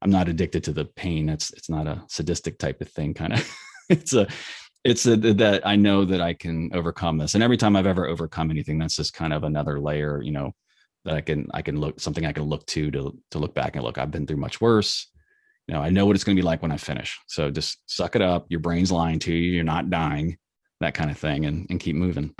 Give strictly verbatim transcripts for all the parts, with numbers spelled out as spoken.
I'm not addicted to the pain. It's, it's not a sadistic type of thing. Kind of, it's a, it's a, that I know that I can overcome this. And every time I've ever overcome anything, that's just kind of another layer, you know, that I can, I can look, something I can look to, to, to look back and look, I've been through much worse. You know, I know what it's going to be like when I finish. So just suck it up. Your brain's lying to you. You're not dying, that kind of thing, and, and keep moving.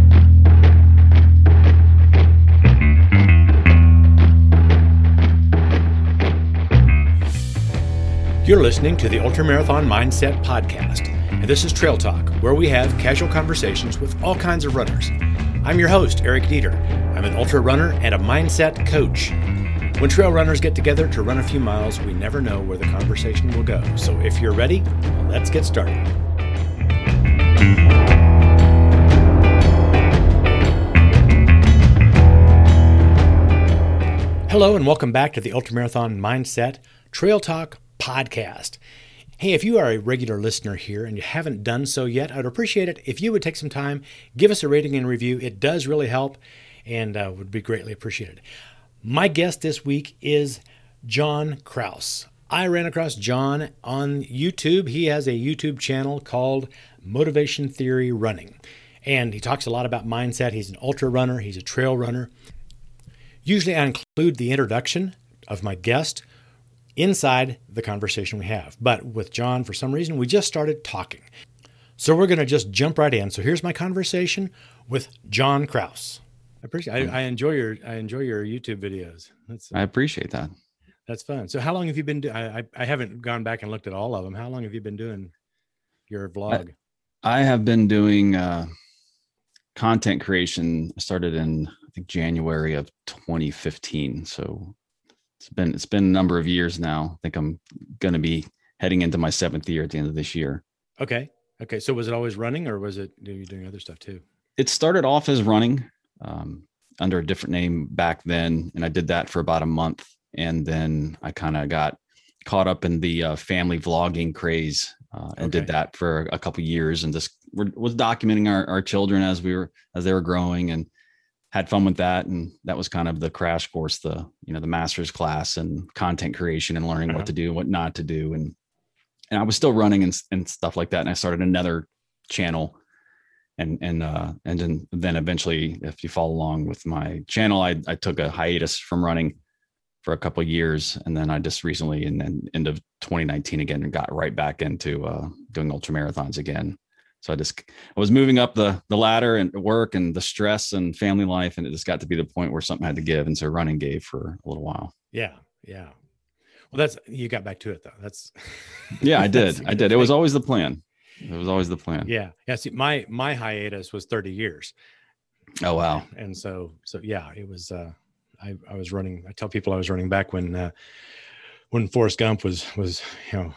You're listening to the Ultramarathon Mindset Podcast, and this is Trail Talk, where we have casual conversations with all kinds of runners. I'm your host, Eric Dieter. I'm an ultra runner and a mindset coach. When trail runners get together to run a few miles, we never know where the conversation will go. So if you're ready, let's get started. Hello, and welcome back to the Ultramarathon Mindset Trail Talk Podcast. Hey, if you are a regular listener here and you haven't done so yet, I'd appreciate it if you would take some time, give us a rating and review. It does really help and uh, would be greatly appreciated. My guest this week is John Kraus. I ran across John on YouTube. He has a YouTube channel called Motivation Theory Running, and he talks a lot about mindset. He's an ultra runner. He's a trail runner. Usually I include the introduction of my guest inside the conversation we have. But with John, for some reason, we just started talking. So we're going to just jump right in. So here's my conversation with John Kraus. I appreciate. I, I enjoy your. I enjoy your YouTube videos. That's. Uh, I appreciate that. That's fun. So how long have you been? Do- I, I I haven't gone back and looked at all of them. How long have you been doing your vlog? I, I have been doing uh, content creation. I started in I think January of twenty fifteen. So it's been it's been a number of years now. I think I'm going to be heading into my seventh year at the end of this year. Okay. Okay. So was it always running, or was it are you doing other stuff too? It started off as running. Um, under a different name back then. And I did that for about a month. And then I kind of got caught up in the uh, family vlogging craze uh, and okay. did that for a couple of years and just was documenting our, our children as we were, as they were growing, and had fun with that. And that was kind of the crash course, the, you know, the master's class and content creation and learning uh-huh. what to do, what not to do. And, and I was still running and, and stuff like that. And I started another channel. And, and, uh, and then, then eventually, if you follow along with my channel, I, I took a hiatus from running for a couple of years. And then I just recently, in the end of twenty nineteen again, got right back into, uh, doing ultra marathons again. So I just, I was moving up the, the ladder and work and the stress and family life. And it just got to be the point where something had to give. And so running gave for a little while. Yeah. Yeah. Well, that's, you got back to it though. That's, yeah, I did. I did. It was always the plan. It was always the plan. Yeah. Yeah. See, my, my hiatus was thirty years. Oh, wow. And so, so yeah, it was, uh, I, I was running, I tell people I was running back when, uh, when Forrest Gump was, was, you know,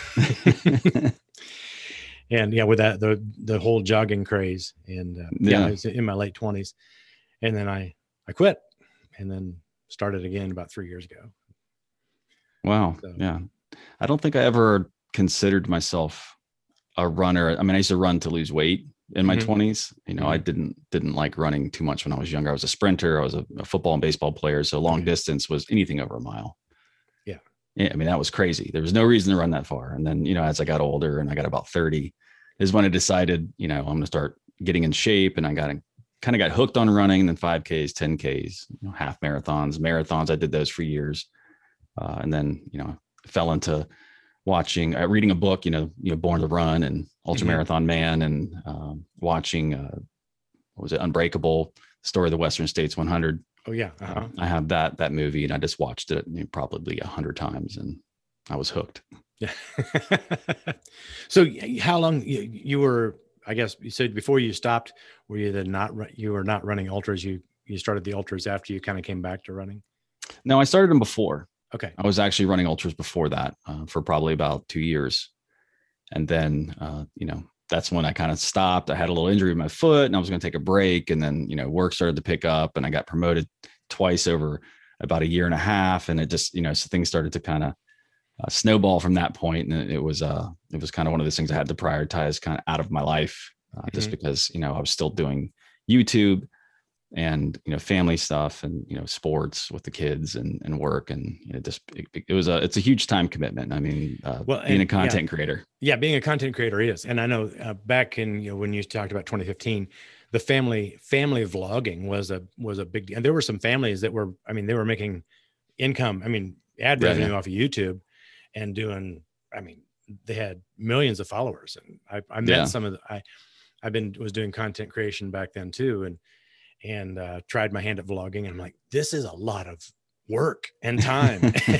and yeah, with that, the, the whole jogging craze and, uh, yeah, yeah, I was in my late twenties, and then I, I quit and then started again about three years ago. Wow. So, yeah. I don't think I ever considered myself a runner. I mean, I used to run to lose weight in my twenties. Mm-hmm. You know, mm-hmm. I didn't, didn't like running too much when I was younger. I was a sprinter. I was a, a football and baseball player. So long mm-hmm. distance was anything over a mile. Yeah. Yeah. I mean, that was crazy. There was no reason to run that far. And then, you know, as I got older and I got about thirty is when I decided, you know, I'm going to start getting in shape, and I got kind of got hooked on running, and then five Ks, ten Ks, you know, half marathons, marathons. I did those for years. Uh, and then, you know, fell into watching, uh, reading a book, you know, you know, Born to Run and Ultra Marathon mm-hmm. Man, and um, watching, uh, what was it, Unbreakable, Story of the Western States one hundred. Oh yeah. Uh-huh. Uh, I have that, that movie, and I just watched it you know, probably a hundred times, and I was hooked. Yeah. So how long you, you were, I guess you said before you stopped, were you then not, you were not running ultras? You, you started the ultras after you kind of came back to running? No, I started them before. Okay. I was actually running ultras before that uh, for probably about two years. And then, uh, you know, that's when I kind of stopped. I had a little injury with my foot and I was going to take a break. And then, you know, work started to pick up, and I got promoted twice over about a year and a half. And it just, you know, so things started to kind of uh, snowball from that point. And it was, uh, it was kind of one of those things I had to prioritize kind of out of my life uh, mm-hmm. just because, you know, I was still doing YouTube. and, you know, family stuff and, you know, sports with the kids and, and work. And you know, just, it, it was a, it's a huge time commitment. I mean, uh, Well, being and a content yeah, creator. yeah, being a content creator is, and I know uh, back in, you know, when you talked about twenty fifteen, the family family vlogging was a was a big deal. And there were some families that were, I mean, they were making income, I mean, ad Yeah. revenue Yeah. off of YouTube and doing, I mean, they had millions of followers. And I, I met Yeah. some of the, I, I've been, was doing content creation back then too. And, and uh, tried my hand at vlogging. And I'm like, this is a lot of work and time.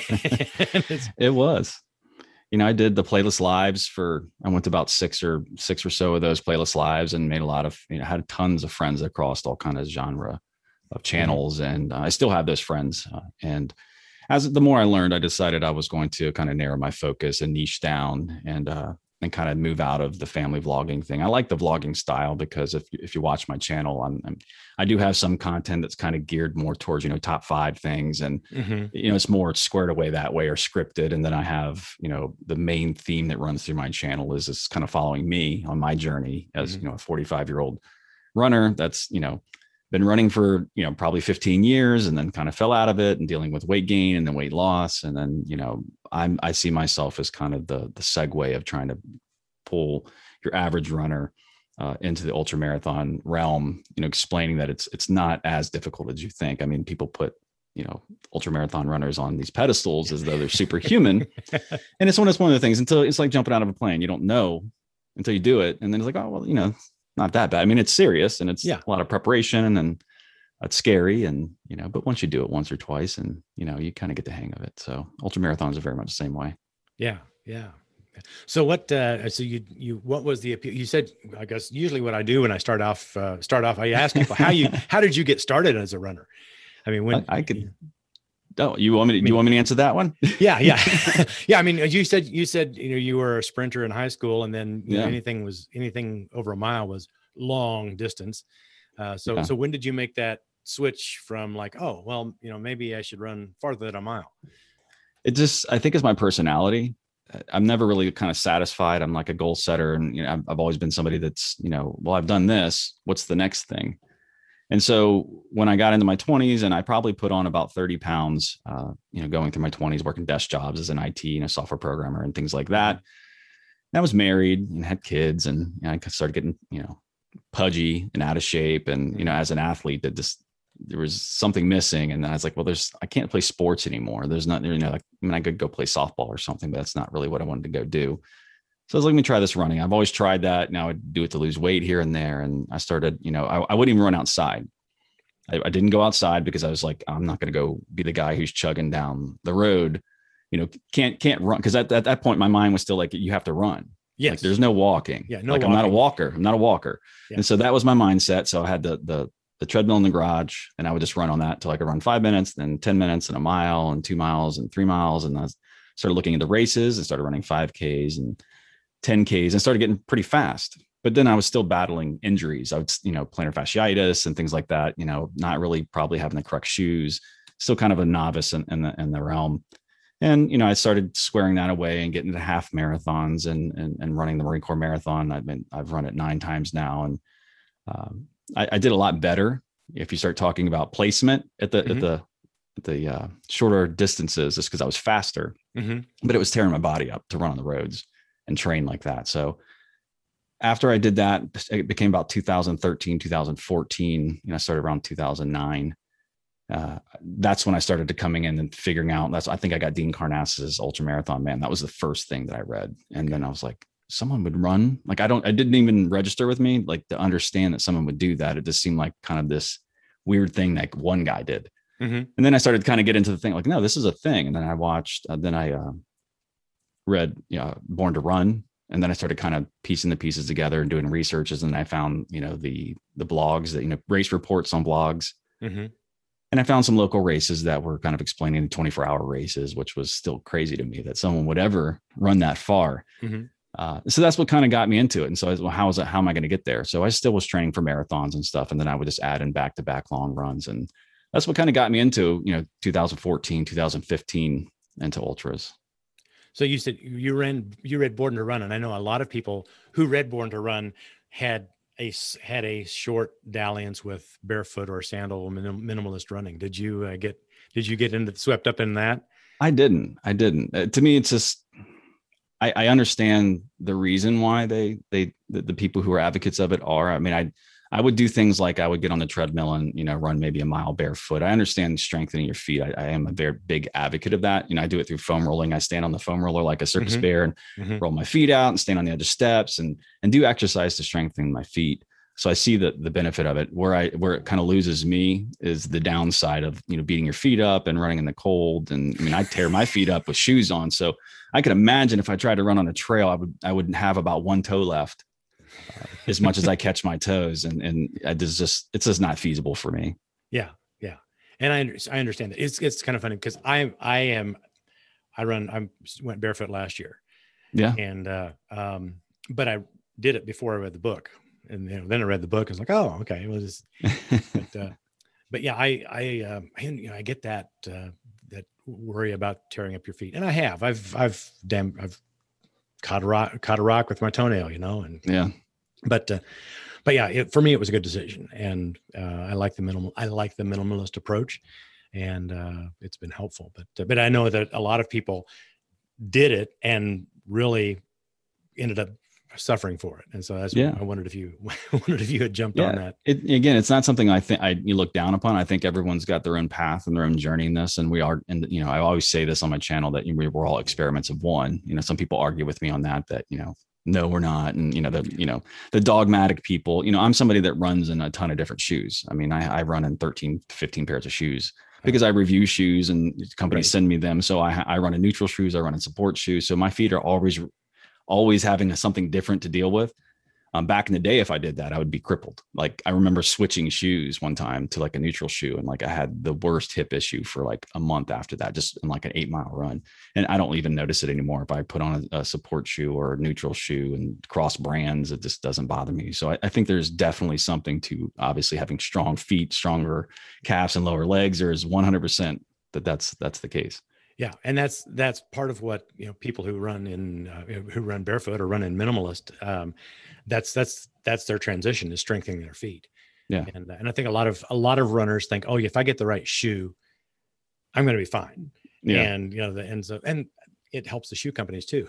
And It was. You know, I did the playlist lives for, I went to about six or six or so of those playlist lives and made a lot of, you know, had tons of friends across all kind of genre of channels. Mm-hmm. And uh, I still have those friends. Uh, and as the more I learned, I decided I was going to kind of narrow my focus and niche down and, uh, and kind of move out of the family vlogging thing. I like the vlogging style because if, if you watch my channel, I'm, I'm I do have some content that's kind of geared more towards, you know, top five things. And, mm-hmm. you know, it's more squared away that way or scripted. And then I have, you know, the main theme that runs through my channel is this kind of following me on my journey as, mm-hmm. you know, a forty-five year old runner that's, you know, been running for, you know, probably fifteen years and then kind of fell out of it and dealing with weight gain and then weight loss. And then, you know, I'm, I see myself as kind of the, the segue of trying to pull your average runner uh, into the ultra marathon realm, you know, explaining that it's, it's not as difficult as you think. I mean, people put, you know, ultra marathon runners on these pedestals as though they're superhuman. And it's one, it's one of the things until it's like jumping out of a plane. You don't know until you do it. And then it's like, oh, well, you know, not that bad. I mean, it's serious and it's yeah. a lot of preparation and then it's scary and, you know, but once you do it once or twice and, you know, you kind of get the hang of it. So ultra marathons are very much the same way. Yeah. Yeah. So what, uh, so you, you, what was the, you said, I guess usually what I do when I start off, uh, start off, I ask people how you, how did you get started as a runner? I mean, when I, I could, oh, you want me to, I mean, do you want me to answer that one? Yeah. Yeah. Yeah. I mean, you said, you said, you know, you were a sprinter in high school and then you yeah. know, anything was anything over a mile was long distance. Uh, so, yeah. so when did you make that switch from like, oh, well, you know, maybe I should run farther than a mile? It just, I think it's my personality. I'm never really kind of satisfied. I'm like a goal setter. And, you know, I've, I've always been somebody that's, you know, well, I've done this, what's the next thing? And so when I got into my twenties and I probably put on about thirty pounds, uh, you know, going through my twenties, working desk jobs as an I T and a software programmer and things like that. And I was married and had kids and you know, I started getting, you know, pudgy and out of shape. And, you know, as an athlete that just, there was something missing. And then I was like, well, there's, I can't play sports anymore. There's not, you know, like, I mean, I could go play softball or something, but that's not really what I wanted to go do. So I was like, let me try this running. I've always tried that. Now I would do it to lose weight here and there. And I started, you know, I, I wouldn't even run outside. I, I didn't go outside because I was like, I'm not going to go be the guy who's chugging down the road, you know, can't, can't run. Cause at, at that point, my mind was still like, you have to run. Yes. Like, there's no walking. Yeah. No, like walking. I'm not a walker. I'm not a walker. Yeah. And so that was my mindset. So I had the, the, the treadmill in the garage and I would just run on that till I could run five minutes, then ten minutes and a mile and two miles and three miles. And I started looking into races and started running five Ks and ten Ks and started getting pretty fast. But then I was still battling injuries. I would, you know, plantar fasciitis and things like that, you know, not really probably having the correct shoes, still kind of a novice in, in the, in the realm. And, you know, I started squaring that away and getting into half marathons and, and, and running the Marine Corps Marathon. I've been, I've run it nine times now. And um, I, I did a lot better. If you start talking about placement at the, mm-hmm. at the, at the uh, shorter distances, just because I was faster, mm-hmm. but it was tearing my body up to run on the roads and train like that. So after I did that, it became about two thousand thirteen, two thousand fourteen, you know, I started around two thousand nine. Uh, that's when I started to coming in and figuring out that's, I think I got Dean Karnazes's Ultra Marathon Man. That was the first thing that I read. And then I was like, someone would run. Like, I don't, I didn't even register with me, like to understand that someone would do that. It just seemed like kind of this weird thing like one guy did. Mm-hmm. And then I started kind of get into the thing like, no, this is a thing. And then I watched, uh, then I uh, read, you know, Born to Run. And then I started kind of piecing the pieces together and doing researches. And I found, you know, the, the blogs that, you know, race reports on blogs. Mm-hmm. And I found some local races that were kind of explaining the twenty-four hour races, which was still crazy to me that someone would ever run that far. Mm-hmm. Uh, so that's what kind of got me into it. And so I was, well, how is it, how am I going to get there? So I still was training for marathons and stuff. And then I would just add in back to back long runs. And that's what kind of got me into, you know, two thousand fourteen, two thousand fifteen into ultras. So you said you ran, you read Born to Run. And I know a lot of people who read Born to Run had a s- had a short dalliance with barefoot or sandal minim, minimalist running. Did you uh, get did you get into swept up in that? I didn't. I didn't. Uh, to me, it's just I, I understand the reason why they they the, the people who are advocates of it are. I mean, I I would do things like I would get on the treadmill and, you know, run maybe a mile barefoot. I understand strengthening your feet. I, I am a very big advocate of that. You know, I do it through foam rolling. I stand on the foam roller like a circus Mm-hmm. bear and Mm-hmm. roll my feet out and stand on the edge of steps and and do exercise to strengthen my feet. So I see the the benefit of it. Where I where it kind of loses me is the downside of, you know, beating your feet up and running in the cold. And I mean, I tear my feet up with shoes on. So I could imagine if I tried to run on a trail, I would I would have about one toe left, uh, as much as I catch my toes, and and it's just it's just not feasible for me. Yeah, yeah, and I under- I understand that. It's it's kind of funny because I I am I run I went barefoot last year, Yeah, and uh, um, but I did it before I read the book, and you know, then I read the book. I was like, oh, okay, it was. But uh, but yeah, I I um, I, you know, I get that uh, that worry about tearing up your feet, and I have I've I've damn I've caught a rock caught a rock with my toenail, you know, and yeah, but uh, but yeah, it, for me it was a good decision, and uh, I like the minimal I like the minimalist approach, and uh, it's been helpful. But uh, but I know that a lot of people did it and really ended up suffering for it, and so that's yeah. what I wondered if you wondered if you had jumped on Yeah. that. It, again, it's not something I think I you look down upon. I think everyone's got their own path and their own journey in this. And we are, and you know, I always say this on my channel that we we're all experiments of one. You know, some people argue with me on that, that, you know, no, we're not. And, you know, the, you know, the dogmatic people, you know, I'm somebody that runs in a ton of different shoes. I mean, I, I run in thirteen, fifteen pairs of shoes because I review shoes and companies Right. send me them. So I, I run in neutral shoes. I run in support shoes. So my feet are always, always having a, something different to deal with. Um, back in the day, if I did that, I would be crippled. Like I remember switching shoes one time to like a neutral shoe, and like I had the worst hip issue for like a month after that, just in like an eight mile run. And I don't even notice it anymore. If I put on a, a support shoe or a neutral shoe and cross brands, it just doesn't bother me. So I, I think there's definitely something to obviously having strong feet, stronger calves and lower legs. There is one hundred percent that that's that's the case. Yeah, and that's that's part of what, you know, people who run in uh, who run barefoot or run in minimalist, um, that's that's that's their transition, is strengthening their feet. Yeah. And and I think a lot of a lot of runners think, oh, if I get the right shoe, I'm going to be fine. Yeah. And you know, the ends of and it helps the shoe companies too.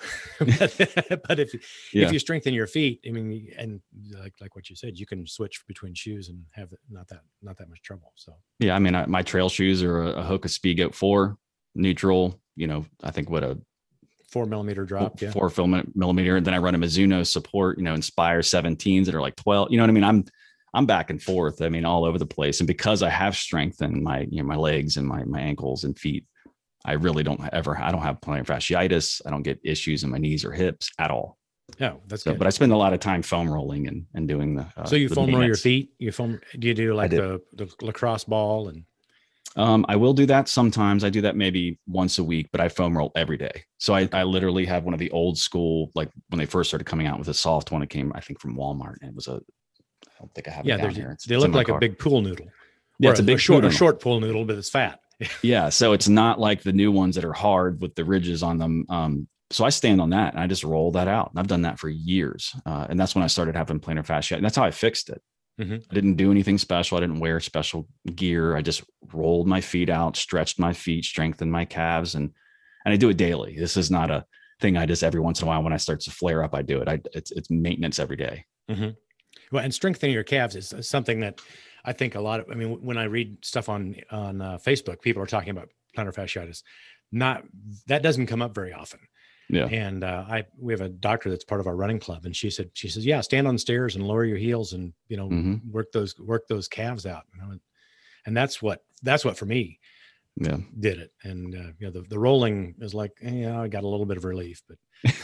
but, but if Yeah. if you strengthen your feet, I mean, and like like what you said, you can switch between shoes and have not that not that much trouble. So Yeah. I mean, I, my trail shoes are a, a Hoka Speedgoat four neutral, you know, I think what a four millimeter drop, yeah. four filament millimeter. And then I run a Mizuno support, you know, Inspire seventeens that are like twelve, you know what I mean? I'm, I'm back and forth. I mean, all over the place. And because I have strengthened my, you know, my legs and my, my ankles and feet, I really don't ever, I don't have plantar fasciitis. I don't get issues in my knees or hips at all. Yeah, that's So, good. but I spend a lot of time foam rolling and, and doing the, uh, So you the foam roll your maintenance. feet? You foam, do you do like do. the, the lacrosse ball? And Um, I will do that sometimes. I do that maybe once a week, but I foam roll every day. So I, I literally have one of the old school, like when they first started coming out with a soft one, it came, I think, from Walmart, and it was a, I don't think I have yeah, it down there's, here. It's, they it's in look my like car. a big pool noodle. Yeah, Or it's a big short, pool a noodle. short pool noodle, but it's fat. Yeah, so it's not like the new ones that are hard with the ridges on them. Um, so I stand on that and I just roll that out. And I've done that for years. Uh, and that's when I started having plantar fasciitis. And that's how I fixed it. Mm-hmm. I didn't do anything special. I didn't wear special gear. I just rolled my feet out, stretched my feet, strengthened my calves, and and I do it daily. This is not a thing I just every once in a while when I start to flare up, I do it. I it's it's maintenance every day. Mm-hmm. Well, and strengthening your calves is something that I think a lot of, I mean, when I read stuff on, on uh, Facebook, people are talking about plantar fasciitis. Not, that doesn't come up very often. Yeah. And uh, I, we have a doctor that's part of our running club, and she said, she says, yeah, stand on the stairs and lower your heels and, you know, Mm-hmm. work those, work those calves out. You know? And, and that's what, that's what for me Yeah. did it. And, uh, you know, the, the rolling is like, eh, yeah, I got a little bit of relief, but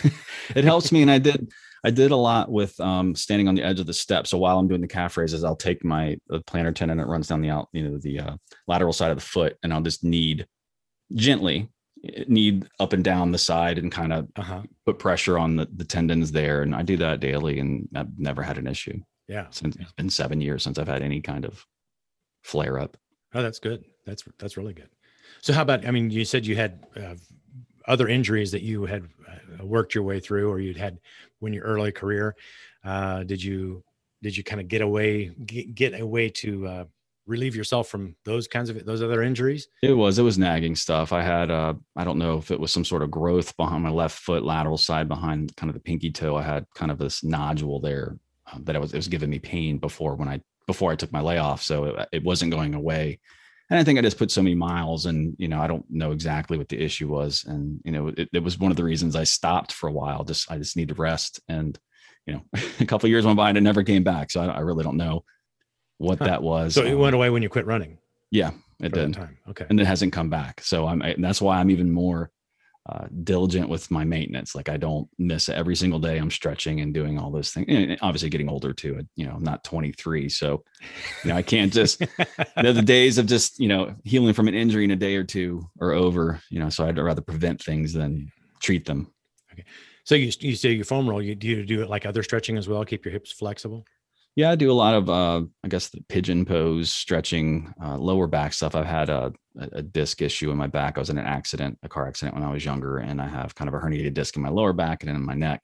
it helps me. And I did, I did a lot with um, standing on the edge of the step. So while I'm doing the calf raises, I'll take my the plantar tendon that runs down the out, you know, the uh, lateral side of the foot, and I'll just knead gently, knead up and down the side and kind of uh-huh. put pressure on the, the tendons there. And I do that daily, and I've never had an issue. Yeah. Since yeah. It's been seven years since I've had any kind of flare up. Oh, that's good. That's, that's really good. So how about, I mean, you said you had uh, other injuries that you had uh, worked your way through, or you'd had when your early career, uh, did you, did you kind of get away, get, get away to uh, relieve yourself from those kinds of, those other injuries? It was, it was nagging stuff. I had, uh, I don't know if it was some sort of growth behind my left foot, lateral side behind kind of the pinky toe. I had kind of this nodule there uh, that I was, it was giving me pain before when I, before I took my layoff. So it, it wasn't going away. And I think I just put so many miles and, you know, I don't know exactly what the issue was. And, you know, it, it was one of the reasons I stopped for a while. Just, I just need to rest. And, you know, a couple of years went by and it never came back. So I, I really don't know what huh. that was. So it um, went away when you quit running? Yeah, it did. Time. Okay. And it hasn't come back. So I'm, I, that's why I'm even more uh, diligent with my maintenance. Like I don't miss it every single day. I'm stretching and doing all those things. And obviously getting older too, you know, I'm not twenty-three. So, you know, I can't just, you know, the days of just, you know, healing from an injury in a day or two are over, you know, so I'd rather prevent things than treat them. Okay. So you, you say your foam roll, you do you do it like other stretching as well? Keep your hips flexible? Yeah, I do a lot of, uh, I guess, the pigeon pose, stretching, uh, lower back stuff. I've had a, a disc issue in my back. I was in an accident, a car accident when I was younger, and I have kind of a herniated disc in my lower back and in my neck.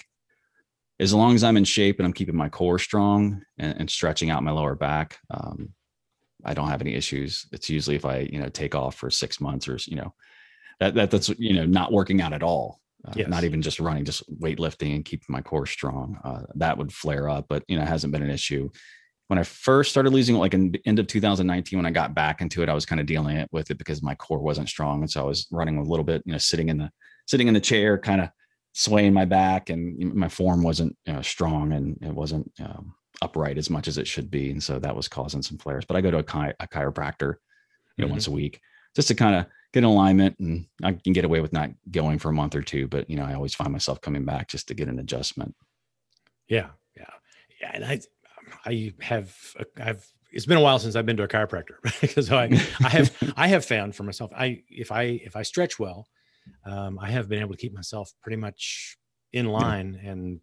As long as I'm in shape and I'm keeping my core strong and, and stretching out my lower back, um, I don't have any issues. It's usually if I, you know, take off for six months or, you know, that, that that's, you know, not working out at all. Uh, yes. Not even just running, just weightlifting and keeping my core strong. Uh, that would flare up, but you know, it hasn't been an issue. When I first started losing, like in the end of two thousand nineteen, when I got back into it, I was kind of dealing it with it because my core wasn't strong. And so I was running a little bit, you know, sitting in the, sitting in the chair, kind of swaying my back, and my form wasn't, you know, strong, and it wasn't um, upright as much as it should be. And so that was causing some flares, but I go to a, chi- a chiropractor, you know, mm-hmm. once a week, just to kind of get in alignment, and I can get away with not going for a month or two, but you know, I always find myself coming back just to get an adjustment. Yeah. Yeah. Yeah. And I, I have, I've, it's been a while since I've been to a chiropractor because I, I have, I have found for myself, I, if I, if I stretch well, um, I have been able to keep myself pretty much in line. Yeah. And,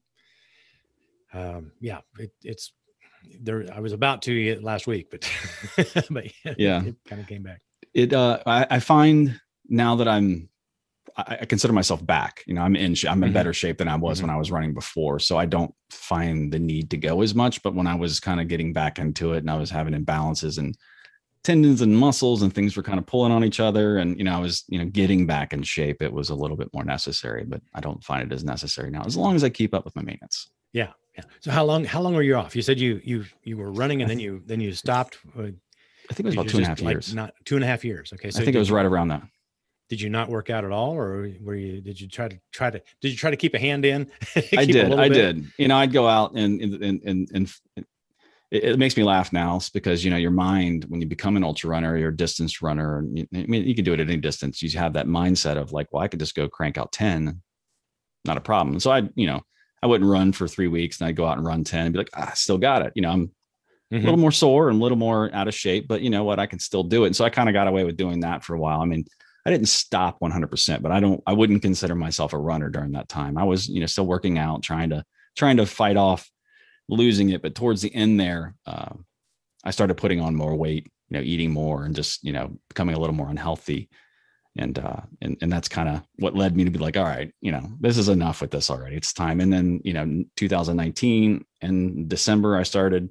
um, yeah, it, it's there. I was about to last week, but, but yeah, it, it kind of came back. It, uh, I, I find now that I'm, I, I consider myself back, you know, I'm in, I'm in mm-hmm. better shape than I was mm-hmm. when I was running before. So I don't find the need to go as much, but when I was kind of getting back into it and I was having imbalances and tendons and muscles and things were kind of pulling on each other, and, you know, I was, you know, getting back in shape, it was a little bit more necessary, but I don't find it as necessary now, as long as I keep up with my maintenance. Yeah. Yeah. So how long, how long were you off? You said you, you, you were running and then you, then you stopped. I think it was about two and a half years. Like not two and a half years. Okay. So I think it was right around that. Did you not work out at all, or were you, did you try to try to, did you try to keep a hand in? I did. I bit? did. You know, I'd go out and, and, and, and it, it makes me laugh now because, you know, your mind, when you become an ultra runner or a distance runner, I mean, you can do it at any distance. You have that mindset of like, well, I could just go crank out ten, not a problem. So I, you know, I wouldn't run for three weeks and I'd go out and run ten and be like, ah, I still got it. You know, I'm, Mm-hmm. a little more sore and a little more out of shape, but you know what, I can still do it. And so I kind of got away with doing that for a while. I mean, I didn't stop one hundred percent, but I don't, I wouldn't consider myself a runner during that time. I was, you know, still working out, trying to, trying to fight off losing it. But towards the end there, uh, I started putting on more weight, you know, eating more and just, you know, becoming a little more unhealthy. And, uh, and, and that's kind of what led me to be like, all right, you know, this is enough with this already. It's time. And then, you know, two thousand nineteen in December, I started,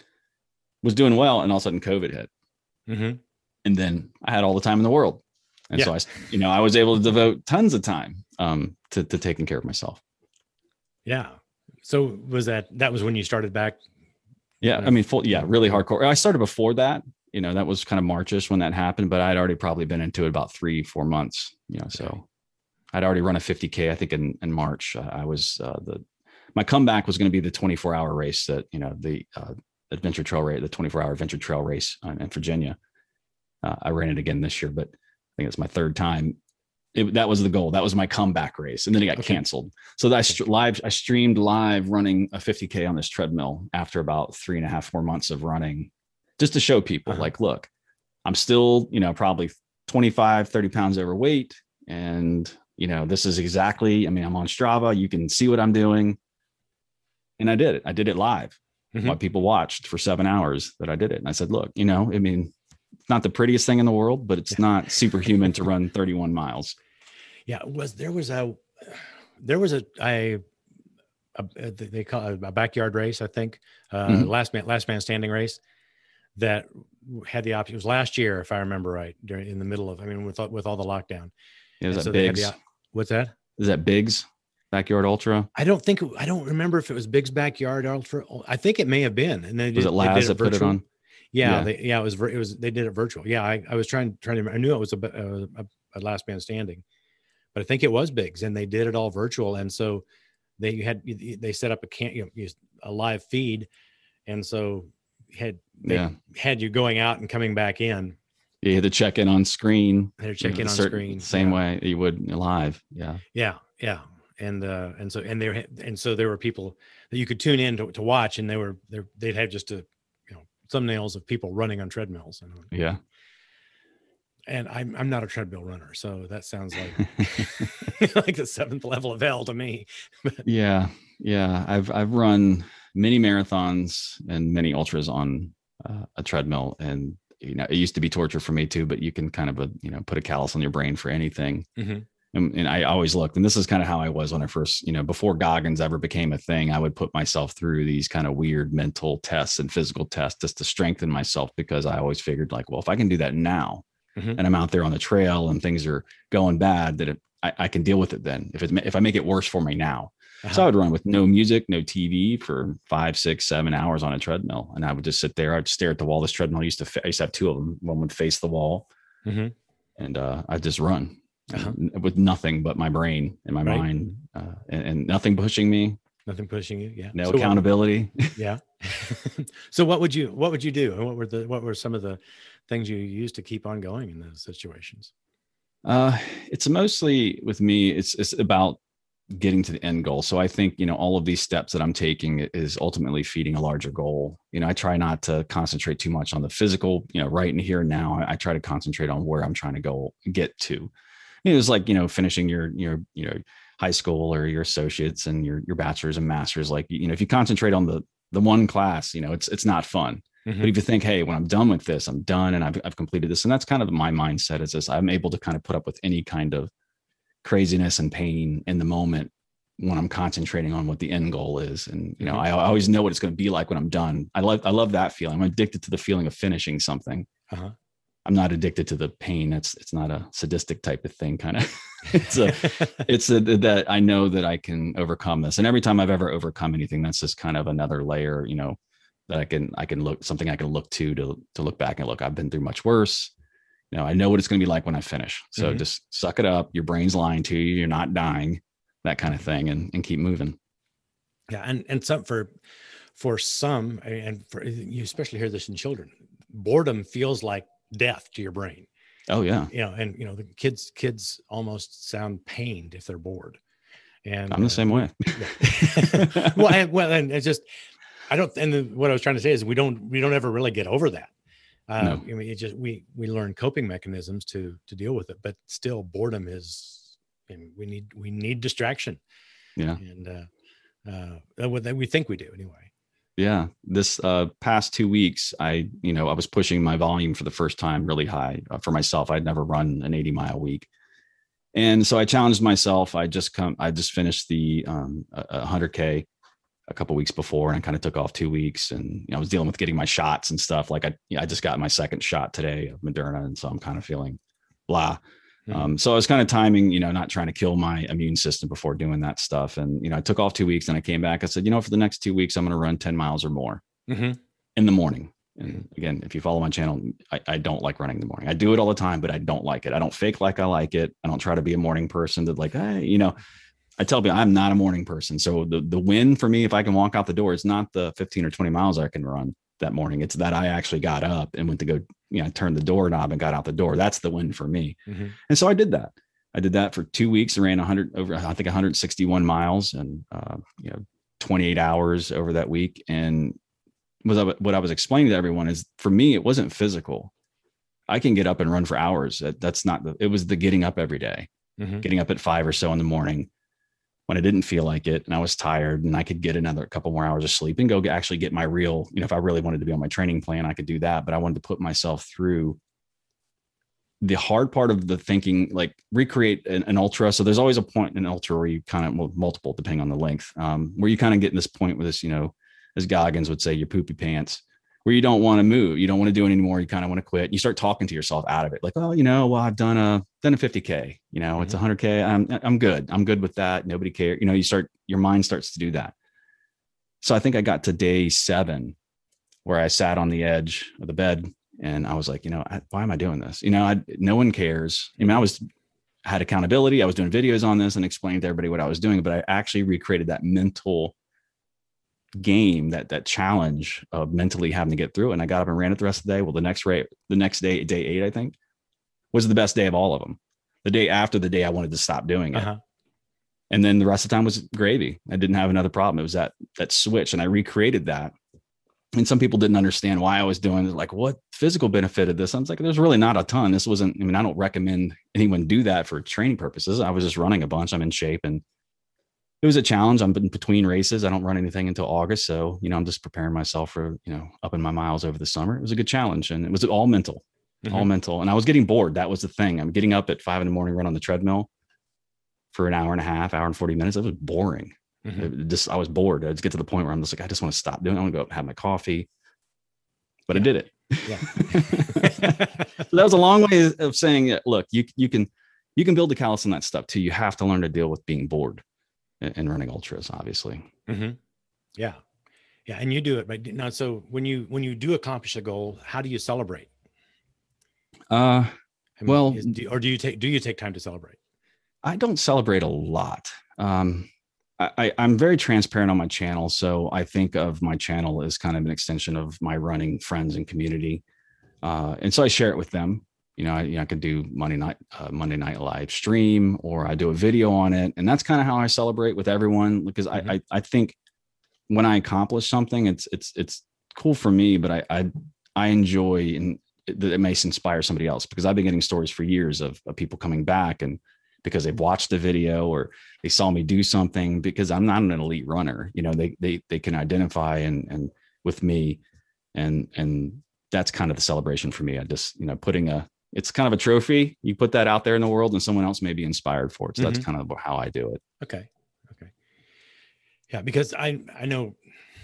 was doing well. And all of a sudden COVID hit. Mm-hmm. And then I had all the time in the world. And yeah. so I, you know, I was able to devote tons of time um, to, to taking care of myself. Yeah. So was that, that was when you started back? Yeah. I mean, full, yeah, really hardcore. I started before that, you know, that was kind of Marchish when that happened, but I'd already probably been into it about three, four months, you know, so I'd already run a fifty K, I think in, in March. Uh, I was uh, the, my comeback was going to be the twenty-four hour race that, you know, the uh, adventure trail race, the twenty-four hour adventure trail race uh, in Virginia. Uh, I ran it again this year, but I think it's my third time. It, that was the goal. That was my comeback race. And then it got okay. canceled. So I st- live, I streamed live running a fifty K on this treadmill after about three and a half, four months of running, just to show people uh-huh. like, look, I'm still, you know, probably twenty-five, thirty pounds overweight. And, you know, this is exactly, I mean, I'm on Strava. You can see what I'm doing. And I did it. I did it live mm-hmm. while people watched for seven hours that I did it. And I said, look, you know, I mean, it's not the prettiest thing in the world, but it's not superhuman to run thirty-one miles. Yeah. Was there was a, there was a, I, a, a they call it a backyard race, I think, uh, Mhm. last man, last man standing race that had the option. It was last year, if I remember right, during in the middle of, I mean, with with all the lockdown, It was and at so they had the Biggs. op- what's that? Is that Biggs Backyard Ultra? I don't think I don't remember if it was Big's Backyard Ultra. I think it may have been, and they Was it did they did Laz it that put it virtual. on? Yeah, Yeah. they, yeah, it was vir- it was they did it virtual. Yeah, I, I was trying trying to I knew it was a, a, a last man standing, but I think it was Big's, and they did it all virtual, and so they had they set up a can you know, a live feed, and so had they Yeah. had you going out and coming back in. You had to check in on screen. They're checking you know, on certain, screen same yeah. way you would live. Yeah. Yeah, yeah, and uh, and so and there and so there were people that you could tune in to, to watch, and they were they they'd have just a you know thumbnails of people running on treadmills, and Yeah. and I'm I'm not a treadmill runner, so that sounds like like the seventh level of hell to me. Yeah. Yeah. I've I've run many marathons and many ultras on uh, a treadmill, and you know it used to be torture for me too. But you can kind of uh, you know put a callus on your brain for anything. Mm-hmm. And, and I always looked, and this is kind of how I was when I first, you know, before Goggins ever became a thing. I would put myself through these kind of weird mental tests and physical tests just to strengthen myself, because I always figured like, well, if I can do that now, Mm-hmm. and I'm out there on the trail and things are going bad, that it, I, I can deal with it then. If it if I make it worse for me now, Uh-huh. so I would run with no music, no T V for five, six, seven hours on a treadmill, and I would just sit there. I'd stare at the wall. This treadmill I used to I used to have two of them. One would face the wall, Mm-hmm. and uh, I'd just run. Uh-huh. With nothing but my brain and my Right. mind, uh, and, and nothing pushing me, Nothing pushing you. Yeah. no So accountability. What, yeah. So what would you what would you do, and what were the what were some of the things you used to keep on going in those situations? Uh, it's mostly with me. It's it's about getting to the end goal. So I think you know all of these steps that I'm taking is ultimately feeding a larger goal. You know, I try not to concentrate too much on the physical. You know, right in here and now. I, I try to concentrate on where I'm trying to go get to. It was like, you know, finishing your, your, you know, high school or your associates and your, your bachelor's and master's. Like, you know, if you concentrate on the, the one class, you know, it's, it's not fun. Mm-hmm. But if you think, hey, when I'm done with this, I'm done and I've, I've completed this. And that's kind of my mindset is this, I'm able to kind of put up with any kind of craziness and pain in the moment when I'm concentrating on what the end goal is. And, you know, Mm-hmm. I, I always know what it's going to be like when I'm done. I love, I love that feeling. I'm addicted to the feeling of finishing something. Uh-huh. I'm not addicted to the pain. It's it's not a sadistic type of thing. Kind of, it's a, it's a, that I know that I can overcome this. And every time I've ever overcome anything, that's just kind of another layer, you know, that I can I can look something I can look to to to look back and look. I've been through much worse. You know, I know what it's going to be like when I finish. So Mm-hmm. just suck it up. Your brain's lying to you. You're not dying. That kind of thing, and and keep moving. Yeah, and and some for for some, and for you especially hear this in children, boredom feels like death to your brain. Oh yeah, You know, and you know the kids kids almost sound pained if they're bored. And I'm the uh, same way. Yeah. well, and, well, and it's just I don't. And the, what I was trying to say is we don't we don't ever really get over that. Uh, No. I mean, it just we we learn coping mechanisms to to deal with it, but still, boredom is. I mean, we need we need distraction. Yeah. And uh, uh, what we think we do anyway. Yeah. This uh, past two weeks, I, you know, I was pushing my volume for the first time really high uh, for myself. I'd never run an eighty mile week. And so I challenged myself. I just come, I just finished the um, one hundred K a couple weeks before, and I kind of took off two weeks and you know, I was dealing with getting my shots and stuff. Like I, you know, I just got my second shot today of Moderna. And so I'm kind of feeling blah. Mm-hmm. Um, so I was kind of timing, you know, not trying to kill my immune system before doing that stuff. And, you know, I took off two weeks and I came back. I said, you know, for the next two weeks, I'm going to run ten miles or more mm-hmm. in the morning. And again, if you follow my channel, I, I don't like running in the morning. I do it all the time, but I don't like it. I don't fake like I like it. I don't try to be a morning person that like, hey, you know, I tell people I'm not a morning person. So the, the win for me, if I can walk out the door, it's not the fifteen or twenty miles I can run that morning. It's that I actually got up and went to go, you know, turn the doorknob and got out the door. That's the win for me. Mm-hmm. And so I did that. I did that for two weeks. I ran one hundred over, I think one hundred sixty-one miles and, uh, you know, twenty-eight hours over that week. And was I, what I was explaining to everyone is for me, it wasn't physical. I can get up and run for hours. That, that's not the, it was the getting up every day, mm-hmm. getting up at five or so in the morning when I didn't feel like it and I was tired and I could get another couple more hours of sleep and go get, actually get my real, you know, if I really wanted to be on my training plan, I could do that. But I wanted to put myself through the hard part of the thinking, like recreate an, an ultra. So there's always a point in an ultra where you kind of, well, multiple depending on the length, um, where you kind of get in this point with this, you know, as Goggins would say, your poopy pants, where you don't want to move, you don't want to do it anymore. You kind of want to quit. You start talking to yourself out of it, like, oh, you know, well, I've done a done a fifty K. You know, mm-hmm. It's one hundred K. I'm I'm good. I'm good with that. Nobody cares. You know, you start your mind starts to do that. So I think I got to day seven, where I sat on the edge of the bed. And I was like, you know, I, why am I doing this? You know, I, no one cares. I mean, I was, had accountability. I was doing videos on this and explaining to everybody what I was doing, but I actually recreated that mental game, that, that challenge of mentally having to get through it. And I got up and ran it the rest of the day. Well, the next rate, the next day, day eight, I think, was the best day of all of them. The day after the day I wanted to stop doing it. Uh-huh. And then the rest of the time was gravy. I didn't have another problem. It was that, that switch. And I recreated that. And some people didn't understand why I was doing it. Like, what physical benefit of this? I was like, there's really not a ton. This wasn't, I mean, I don't recommend anyone do that for training purposes. I was just running a bunch. I'm in shape and it was a challenge. I'm in between races. I don't run anything until August. So, you know, I'm just preparing myself for, you know, upping my miles over the summer. It was a good challenge and it was all mental, mm-hmm. all mental. And I was getting bored. That was the thing. I'm getting up at five in the morning, run on the treadmill for an hour and a half, hour and forty minutes. It was boring. Mm-hmm. It just, I was bored. I'd get to the point where I'm just like, I just want to stop doing it. I want to go have my coffee, but yeah. I did it. Yeah. So that was a long way of saying, look, you, you can, you can build a callus on that stuff too. You have to learn to deal with being bored and, and running ultras, obviously. Mm-hmm. Yeah. Yeah. And you do it, but now, so when you, when you do accomplish a goal, how do you celebrate? Uh, I mean, well, is, do, or do you take, do you take time to celebrate? I don't celebrate a lot. Um, I, I'm very transparent on my channel. So I think of my channel as kind of an extension of my running friends and community. Uh, and so I share it with them. You know, I, you know, I could do Monday night, uh, Monday night live stream, or I do a video on it. And that's kind of how I celebrate with everyone, because mm-hmm. I, I, I think when I accomplish something, it's, it's, it's cool for me, but I, I, I enjoy, and it, it may inspire somebody else, because I've been getting stories for years of, of people coming back and because they've watched the video or they saw me do something, because I'm not an elite runner. You know, they, they, they can identify and, and with me, and, and that's kind of the celebration for me. I just, you know, putting a, it's kind of a trophy. You put that out there in the world and someone else may be inspired for it. So mm-hmm. that's kind of how I do it. Okay. Okay. Yeah. Because I, I know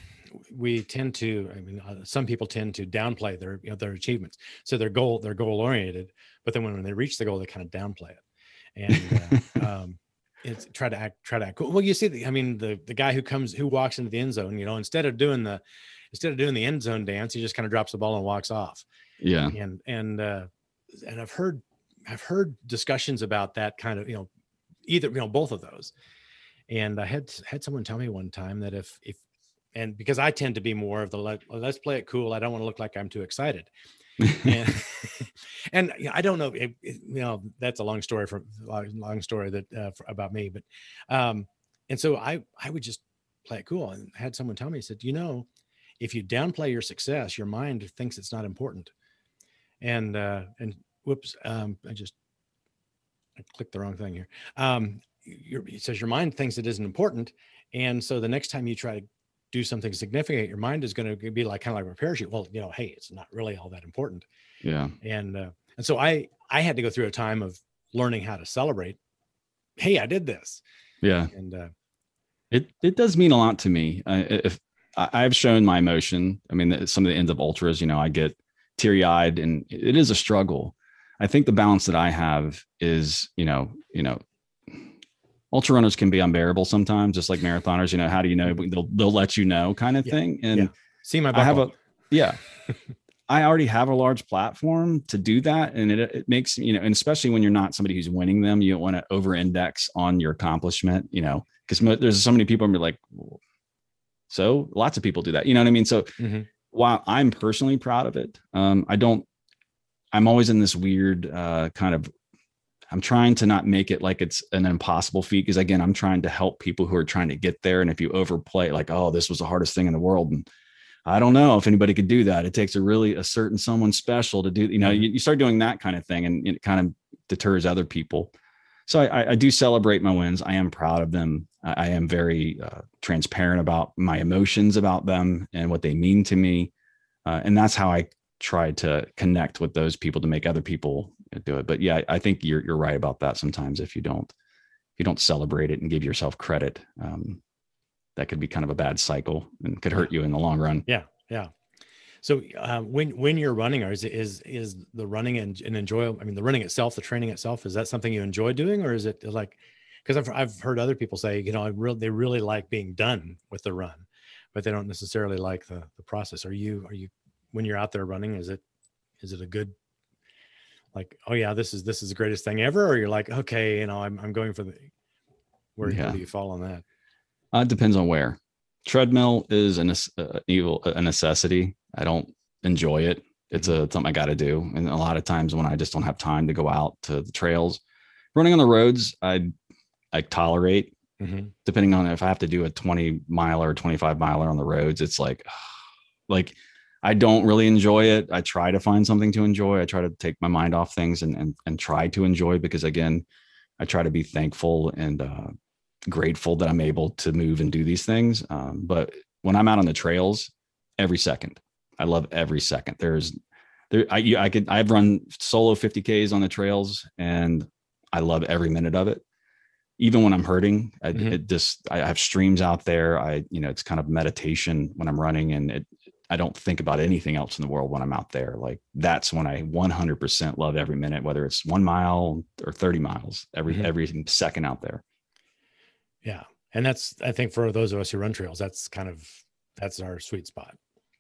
we tend to, I mean, uh, some people tend to downplay their, you know, their achievements. So their goal, they're goal oriented, but then when, when they reach the goal, they kind of downplay it. And uh, um, it's try to act, try to act cool. Well, you see, the, I mean, the the guy who comes, who walks into the end zone, you know, instead of doing the, instead of doing the end zone dance, he just kind of drops the ball and walks off. Yeah. And and uh, and I've heard, I've heard discussions about that kind of, you know, either, you know, both of those. And I had had someone tell me one time that if if, and because I tend to be more of the let, let's play it cool. I don't want to look like I'm too excited. and, and you know, I don't know, it, it, you know, that's a long story for long story that uh, for, about me, but, um, and so I, I would just play it cool, and had someone tell me, he said, you know, if you downplay your success, your mind thinks it's not important. And, uh, and whoops, um, I just, I clicked the wrong thing here. Um, your, he says your mind thinks it isn't important. And so the next time you try to do something significant, your mind is going to be like, kind of like a parachute. Well, you know, hey, it's not really all that important. Yeah. And, uh, and so I, I had to go through a time of learning how to celebrate. Hey, I did this. Yeah. And, uh, it, it does mean a lot to me. Uh, if I, I've shown my emotion, I mean, some of the ends of ultras, you know, I get teary eyed and it is a struggle. I think the balance that I have is, you know, you know, ultra runners can be unbearable sometimes, just like marathoners. You know, how do you know? They'll they'll let you know, kind of yeah, thing. And yeah. See my buckle. I have a yeah. I already have a large platform to do that, and it it makes, you know, and especially when you're not somebody who's winning them, you don't want to over-index on your accomplishment, you know, because mo- there's so many people and be like, so lots of people do that, you know what I mean? So mm-hmm. while I'm personally proud of it, um, I don't. I'm always in this weird uh, kind of. I'm trying to not make it like it's an impossible feat, because again, I'm trying to help people who are trying to get there. And if you overplay like, oh, this was the hardest thing in the world, and I don't know if anybody could do that. It takes a really a certain someone special to do, you know, you, you start doing that kind of thing, and it kind of deters other people. So I, I do celebrate my wins. I am proud of them. I, I am very uh, transparent about my emotions about them and what they mean to me. Uh, and that's how I try to connect with those people, to make other people do it. But yeah, I think you're, you're right about that. Sometimes if you don't, if you don't celebrate it and give yourself credit, um, that could be kind of a bad cycle and could hurt you in the long run. Yeah. Yeah. So uh, when when you're running, or is is is the running and, and enjoyable? I mean, the running itself, the training itself, is that something you enjoy doing, or is it like? Because I've I've heard other people say, you know, I really they really like being done with the run, but they don't necessarily like the the process. Are you are you when you're out there running? Is it is it a good like? Oh yeah, this is this is the greatest thing ever, or you're like, okay, you know, I'm I'm going for the. Where, Yeah. where do you fall on that? Uh, it depends on where. Treadmill is an uh, evil a necessity. I don't enjoy it. It's a it's something I got to do, and a lot of times when I just don't have time to go out to the trails, running on the roads, I I tolerate. Mm-hmm. Depending on if I have to do a twenty miler or twenty-five miler on the roads, it's like like I don't really enjoy it. I try to find something to enjoy. I try to take my mind off things and and and try to enjoy, because again, I try to be thankful and uh, grateful that I'm able to move and do these things. Um, but when I'm out on the trails, every second, I love every second. There's there, I, I could, I've run solo fifty Ks on the trails and I love every minute of it. Even when I'm hurting, I, mm-hmm. it just, I have streams out there. I, you know, it's kind of meditation when I'm running, and it, I don't think about anything else in the world when I'm out there. Like that's when I one hundred percent love every minute, whether it's one mile or thirty miles, every, mm-hmm. every second out there. Yeah. And that's, I think for those of us who run trails, that's kind of, that's our sweet spot.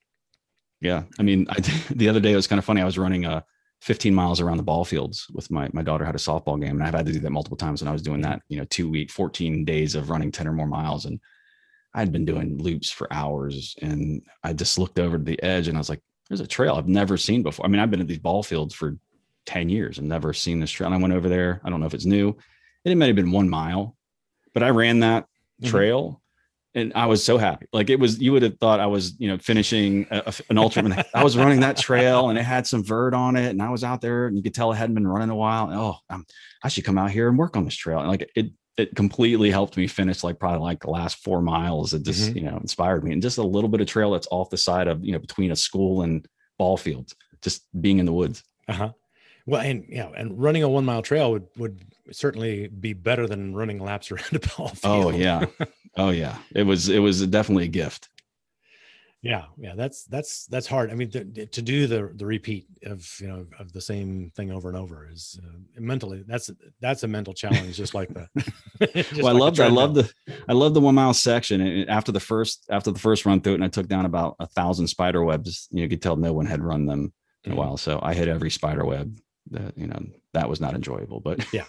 Yeah. I mean, I, the other day, it was kind of funny. I was running a fifteen miles around the ball fields with my, my daughter had a softball game, and I've had to do that multiple times. And I was doing that, you know, two week, fourteen days of running ten or more miles. And I'd been doing loops for hours, and I just looked over to the edge and I was like, there's a trail I've never seen before. I mean, I've been at these ball fields for ten years and never seen this trail. And I went over there. I don't know if it's new. It might have been one mile, but I ran that trail mm-hmm. and I was so happy. Like it was, you would have thought I was, you know, finishing a, an ultra. I was running that trail and it had some vert on it, and I was out there and you could tell it hadn't been running a while. And, oh, I'm, I should come out here and work on this trail. And like it, it completely helped me finish like probably like the last four miles. It just, mm-hmm. you know, inspired me. And just a little bit of trail that's off the side of, you know, between a school and ball fields, just being in the woods. Uh-huh. Well, and you know, and running a one mile trail would, would certainly be better than running laps around a ball field. Oh yeah. Oh yeah. It was, it was definitely a gift. Yeah. Yeah. That's, that's, that's hard. I mean, to, to do the, the repeat of, you know, of the same thing over and over is uh, mentally, that's, that's a mental challenge. Just like the, just well, I like loved, I love the, I love the one mile section. And after the first, after the first run through it, and I took down about a thousand spider webs, you know, you could tell no one had run them in mm-hmm. a while. So I hit every spider web. That, you know, that was not enjoyable, but yeah,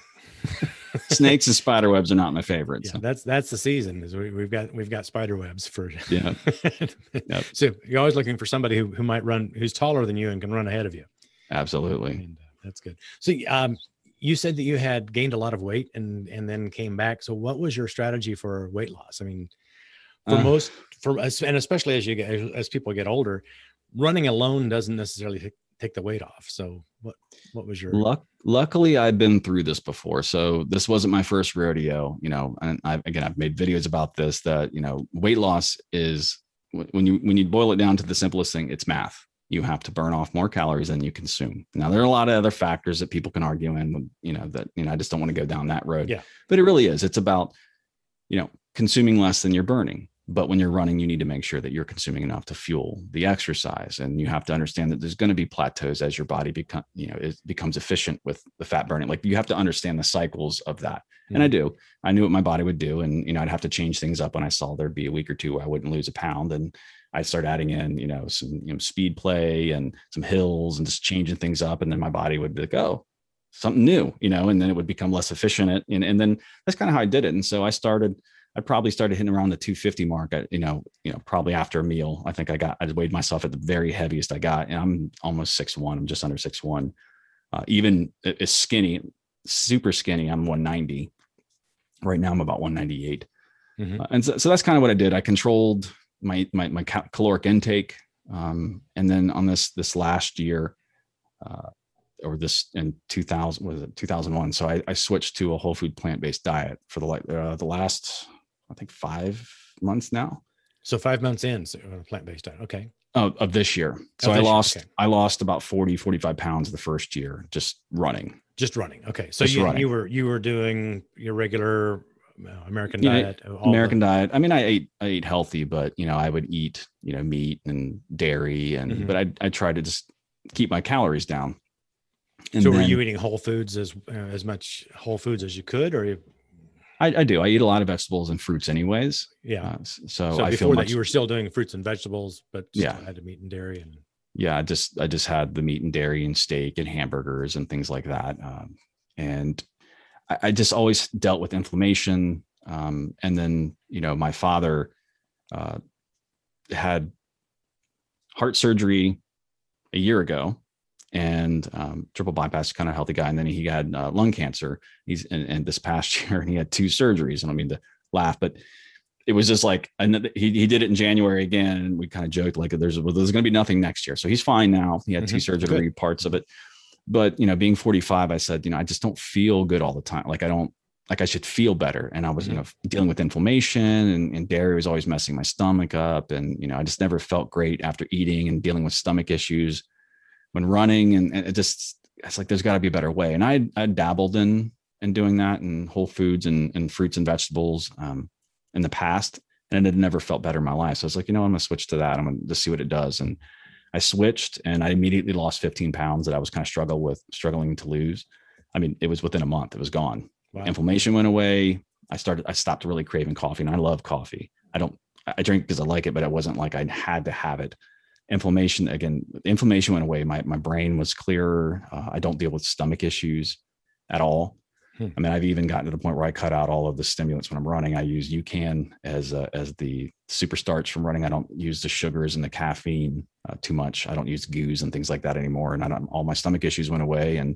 snakes and spider webs are not my favorites. Yeah, so. That's that's the season. Is we, we've got we've got spider webs for yeah. Yep. So you're always looking for somebody who who might run, who's taller than you and can run ahead of you. Absolutely, and, uh, that's good. So um, you said that you had gained a lot of weight and and then came back. So what was your strategy for weight loss? I mean, for uh, most for us, and especially as you get as people get older, running alone doesn't necessarily take, take the weight off. So what what was your luck? Luckily, I've been through this before. So this wasn't my first rodeo, you know, and I, again, I've made videos about this, that, you know, weight loss is when you, when you boil it down to the simplest thing, it's math. You have to burn off more calories than you consume. Now, there are a lot of other factors that people can argue in, you know, that, you know, I just don't want to go down that road. Yeah. But it really is. It's about, you know, consuming less than you're burning. But when you're running, you need to make sure that you're consuming enough to fuel the exercise. And you have to understand that there's going to be plateaus as your body become, you know, it becomes efficient with the fat burning. Like you have to understand the cycles of that. Mm-hmm. And I do, I knew what my body would do. And, you know, I'd have to change things up when I saw there'd be a week or two where I wouldn't lose a pound. And I started adding in, you know, some, you know, speed play and some hills and just changing things up. And then my body would be like, oh, something new, you know, and then it would become less efficient. And, and then that's kind of how I did it. And so I started, I probably started hitting around the two fifty mark at, you know, you know, probably after a meal. I think I got, I weighed myself at the very heaviest I got, and I'm almost six one. I'm just under six one. Uh, even as skinny, super skinny, I'm one ninety. Right now I'm about one ninety-eight. Mm-hmm. Uh, and so, so that's kind of what I did. I controlled my, my, my caloric intake. Um, and then on this, this last year, uh, or this in two thousand, was it two thousand one? So I, I switched to a whole food plant-based diet for the, like uh, the last, I think five months now. So five months in, so plant-based diet. Okay. of, of this year. So Of I this year, lost, okay. I lost about forty, forty-five pounds the first year, just running, Just running. Okay. So just you, running. you were, you were doing your regular uh, American You know, diet, all American the, diet. I mean, I ate, I ate healthy, but you know, I would eat, you know, meat and dairy and, Mhm. but I, I tried to just keep my calories down. And so were then you eating whole foods as, uh, as much whole foods as you could, or you, I, I do, I eat a lot of vegetables and fruits anyways. yeah. Uh, so So I feel before that much, you were still doing fruits and vegetables, but yeah. still had to meat and dairy and. Yeah. I just, I just had the meat and dairy and steak and hamburgers and things like that. Um, and I, I just always dealt with inflammation. Um, and then, you know, my father uh, had heart surgery a year ago and um, triple bypass, kind of healthy guy. And then he had uh, lung cancer. He's in, in this past year and he had two surgeries. I don't mean to laugh, but it was just like, and he, he did it in January again. And we kind of joked like there's, well, there's going to be nothing next year. So he's fine now. He had Mhm. two surgery Good. parts of it. But, you know, being forty-five, I said, you know, I just don't feel good all the time. Like I don't, like I should feel better. And I was, Mhm. you know, dealing with inflammation and, and dairy was always messing my stomach up. And, you know, I just never felt great after eating and dealing with stomach issues when running. And, and it just, it's like, there's gotta be a better way. And I, I dabbled in, in doing that and whole foods and, and fruits and vegetables um, in the past. And it had never felt better in my life. So I was like, you know, I'm gonna switch to that. I'm gonna just see what it does. And I switched and I immediately lost fifteen pounds that I was kind of struggle with struggling to lose. I mean, it was within a month, it was gone. Wow. Inflammation went away. I started, I stopped really craving coffee and I love coffee. I don't, I drink because I like it, but it wasn't like I had to have it. Inflammation, again, inflammation went away. My, my brain was clearer. Uh, I don't deal with stomach issues at all. Hmm. I mean, I've even gotten to the point where I cut out all of the stimulants when I'm running. I use UCAN as a, as the super starch from running. I don't use the sugars and the caffeine uh, too much. I don't use goos and things like that anymore. And I don't, all my stomach issues went away and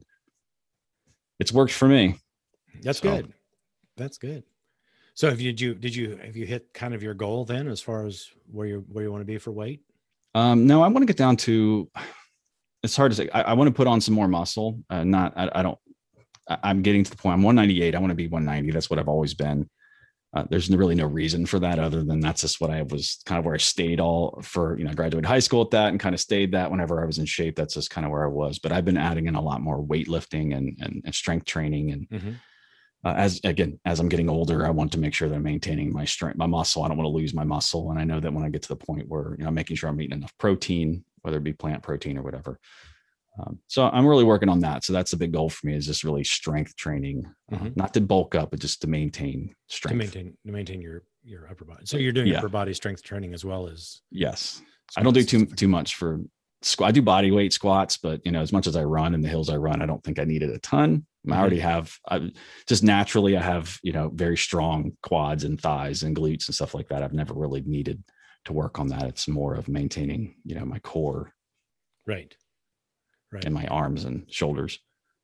it's worked for me. That's So, good. That's good. So have you, did you, did you, have you hit kind of your goal then as far as where you, where you want to be for weight? Um, no, I want to get down to, it's hard to say. I, I want to put on some more muscle. Uh, not, I, I don't, I, I'm getting to the point. I'm one ninety-eight. I want to be one ninety. That's what I've always been. Uh, there's really no reason for that other than that's just what I was kind of where I stayed all for, you know, I graduated high school at that and kind of stayed that whenever I was in shape. That's just kind of where I was. But I've been adding in a lot more weightlifting and, and, and strength training. And Mm-hmm. uh, as again, as I'm getting older, I want to make sure that I'm maintaining my strength, my muscle. I don't want to lose my muscle. And I know that when I get to the point where, you know, I'm making sure I'm eating enough protein, whether it be plant protein or whatever. Um, so I'm really working on that. So that's a big goal for me is just really strength training, Mm-hmm. uh, not to bulk up, but just to maintain strength. To maintain, to maintain your, your upper body. So you're doing Yeah. upper body strength training as well as. Yes. I don't do too, too much for squat. I do body weight squats, but you know, as much as I run in the hills I run, I don't think I needed a ton. Mm-hmm. I already have, I, just naturally, I have, you know, very strong quads and thighs and glutes and stuff like that. I've never really needed to work on that. It's more of maintaining, you know, my core. Right. Right. And my arms and shoulders.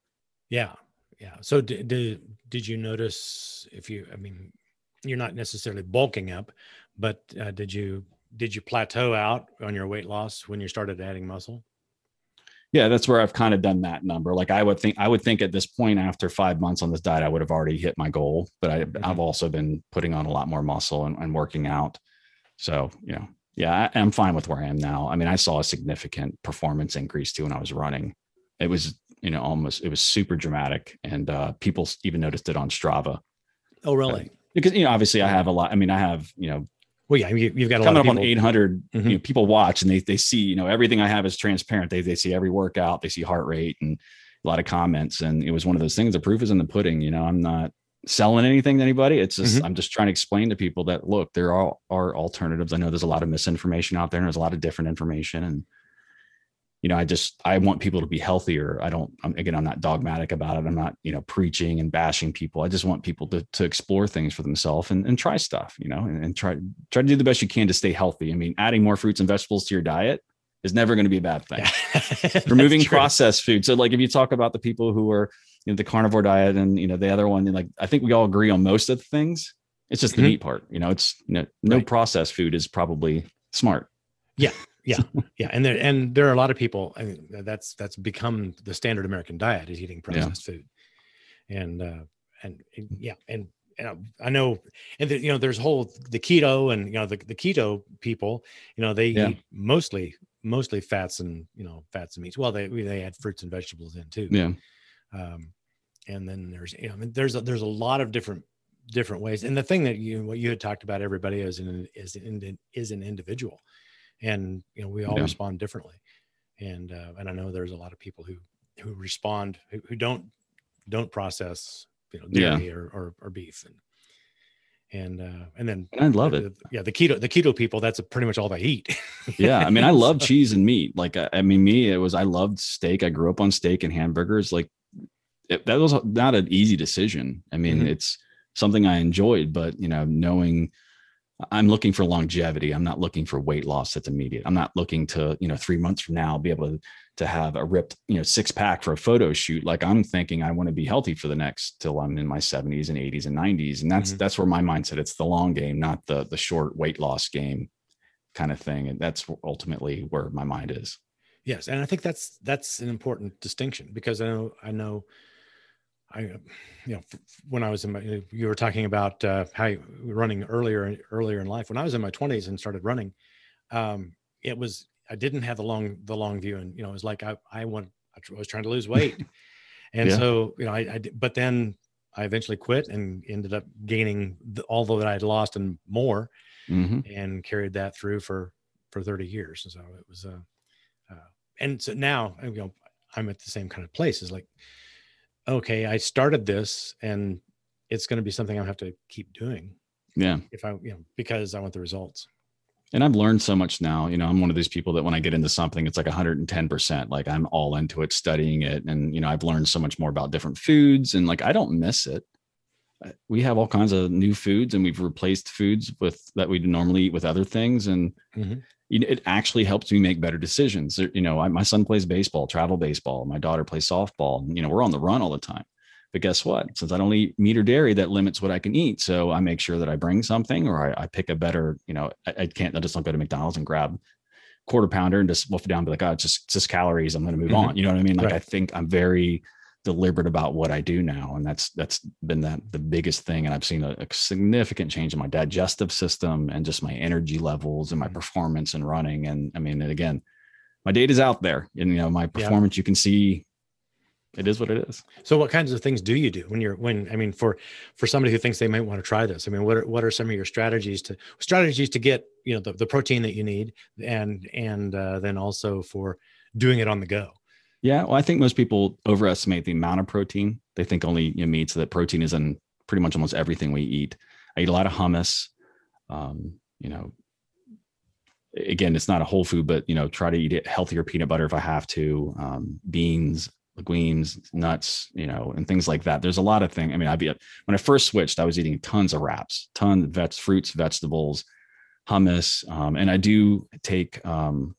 Yeah. Yeah. So did, did, did you notice if you, I mean, you're not necessarily bulking up, but uh, did you, did you plateau out on your weight loss when you started adding muscle? Yeah, that's where I've kind of done that number. Like I would think, I would think at this point after five months on this diet, I would have already hit my goal, but I, mm-hmm. I've also been putting on a lot more muscle and, and working out. So, you know, yeah, I, I'm fine with where I am now. I mean, I saw a significant performance increase too when I was running. It was, you know, almost, it was super dramatic. And uh, people even noticed it on Strava. Oh, really? Uh, because, you know, obviously I have a lot, I mean, I have, you know, well, yeah, you, you've got a coming lot of up people. on eight hundred, mm-hmm. you know, people watch and they, they see, you know, everything I have is transparent. They, they see every workout, they see heart rate and a lot of comments. And it was one of those things, the proof is in the pudding. You know, I'm not selling anything to anybody. It's just, mm-hmm. I'm just trying to explain to people that, look, there are, are alternatives. I know there's a lot of misinformation out there and there's a lot of different information. And, you know, I just, I want people to be healthier. I don't, I'm, again, I'm not dogmatic about it. I'm not, you know, preaching and bashing people. I just want people to, to explore things for themselves and, and try stuff, you know, and, and try, try to do the best you can to stay healthy. I mean, adding more fruits and vegetables to your diet is never going to be a bad thing. Yeah. Removing true. Processed food. So like, if you talk about the people who are, you know, the carnivore diet and, you know, the other one, like, I think we all agree on most of the things. It's just the mm-hmm. meat part, you know, it's, you know, no right. processed food is probably smart. Yeah. Yeah. Yeah. And there, and there are a lot of people, I mean, that's, that's become the standard American diet is eating processed yeah. food. And, uh, and yeah. And you know, I know, and the, you know, there's whole the keto and you know the, the keto people, you know, they Yeah. eat mostly mostly fats and you know fats and meats. Well, they they add fruits and vegetables in too. Yeah. Um, and then there's you know I mean, there's a, there's a lot of different different ways. And the thing that you what you had talked about, everybody is an is an is an individual, and you know we all Yeah. respond differently. And uh, and I know there's a lot of people who who respond who, who don't don't process you know dairy Yeah. or, or or beef and and uh, and then And I love the, it. the, yeah the keto the keto people, that's pretty much all they eat. Yeah. I mean, I love So, cheese and meat. Like, I, I mean, me, it was, I loved steak. I grew up on steak and hamburgers. Like, it, that was not an easy decision. I mean, mhm, it's something I enjoyed, but, you know, knowing I'm looking for longevity. I'm not looking for weight loss that's immediate. I'm not looking to, you know, three months from now be able to, to have a ripped, you know, six pack for a photo shoot. Like, I'm thinking I want to be healthy for the next till I'm in my seventies and eighties and nineties. And that's, mhm. that's where my mindset, it's the long game, not the, the short weight loss game kind of thing. And that's ultimately where my mind is. Yes, and I think that's that's an important distinction, because I know I know I, uh, you know, f- when I was in my, you were talking about uh, how you were running earlier, earlier in life. When I was in my twenties and started running, um, it was, I didn't have the long, the long view. And, you know, it was like, I, I want, I tr- was trying to lose weight. And Yeah. so, you know, I, I, did- but then I eventually quit and ended up gaining the, all that I had lost and more, Mm-hmm. and carried that through for, for thirty years. And so it was, uh, uh, and so now, you know, I'm at the same kind of place. Is like, okay, I started this and it's going to be something I'll have to keep doing Yeah. if I, you know, because I want the results. And I've learned so much now. You know, I'm one of these people that when I get into something, it's like one hundred ten percent. Like, I'm all into it, studying it. And, you know, I've learned so much more about different foods, and like, I don't miss it. We have all kinds of new foods, and we've replaced foods with that we normally eat with other things. And Mm-hmm. it actually helps me make better decisions. You know, I, my son plays baseball, travel baseball. My daughter plays softball. You know, we're on the run all the time. But guess what? Since I don't eat meat or dairy, that limits what I can eat. So I make sure that I bring something, or I, I pick a better, you know, I, I can't, I just don't go to McDonald's and grab quarter pounder and just wolf it down and be like, oh, it's just, it's just calories. I'm going to move Mm-hmm. on. You know what I mean? Like, Right. I think I'm very deliberate about what I do now. And that's, that's been that the biggest thing. And I've seen a, a significant change in my digestive system and just my energy levels and my Mm-hmm. performance in running. And I mean, and again, my data's out there, and, you know, my Yeah. performance, you can see it is what it is. So what kinds of things do you do when you're, when, I mean, for, for somebody who thinks they might want to try this, I mean, what are, what are some of your strategies to strategies to get, you know, the, the protein that you need, and, and uh, then also for doing it on the go? Yeah. Well, I think most people overestimate the amount of protein. They think only, you know, meat, so that protein is in pretty much almost everything we eat. I eat a lot of hummus. Um, you know, again, it's not a whole food, but, you know, try to eat it healthier peanut butter if I have to, um, beans, legumes, nuts, you know, and things like that. There's a lot of things. I mean, I'd be, when I first switched, I was eating tons of wraps, tons of vets, fruits, vegetables, hummus. Um, and I do take, um,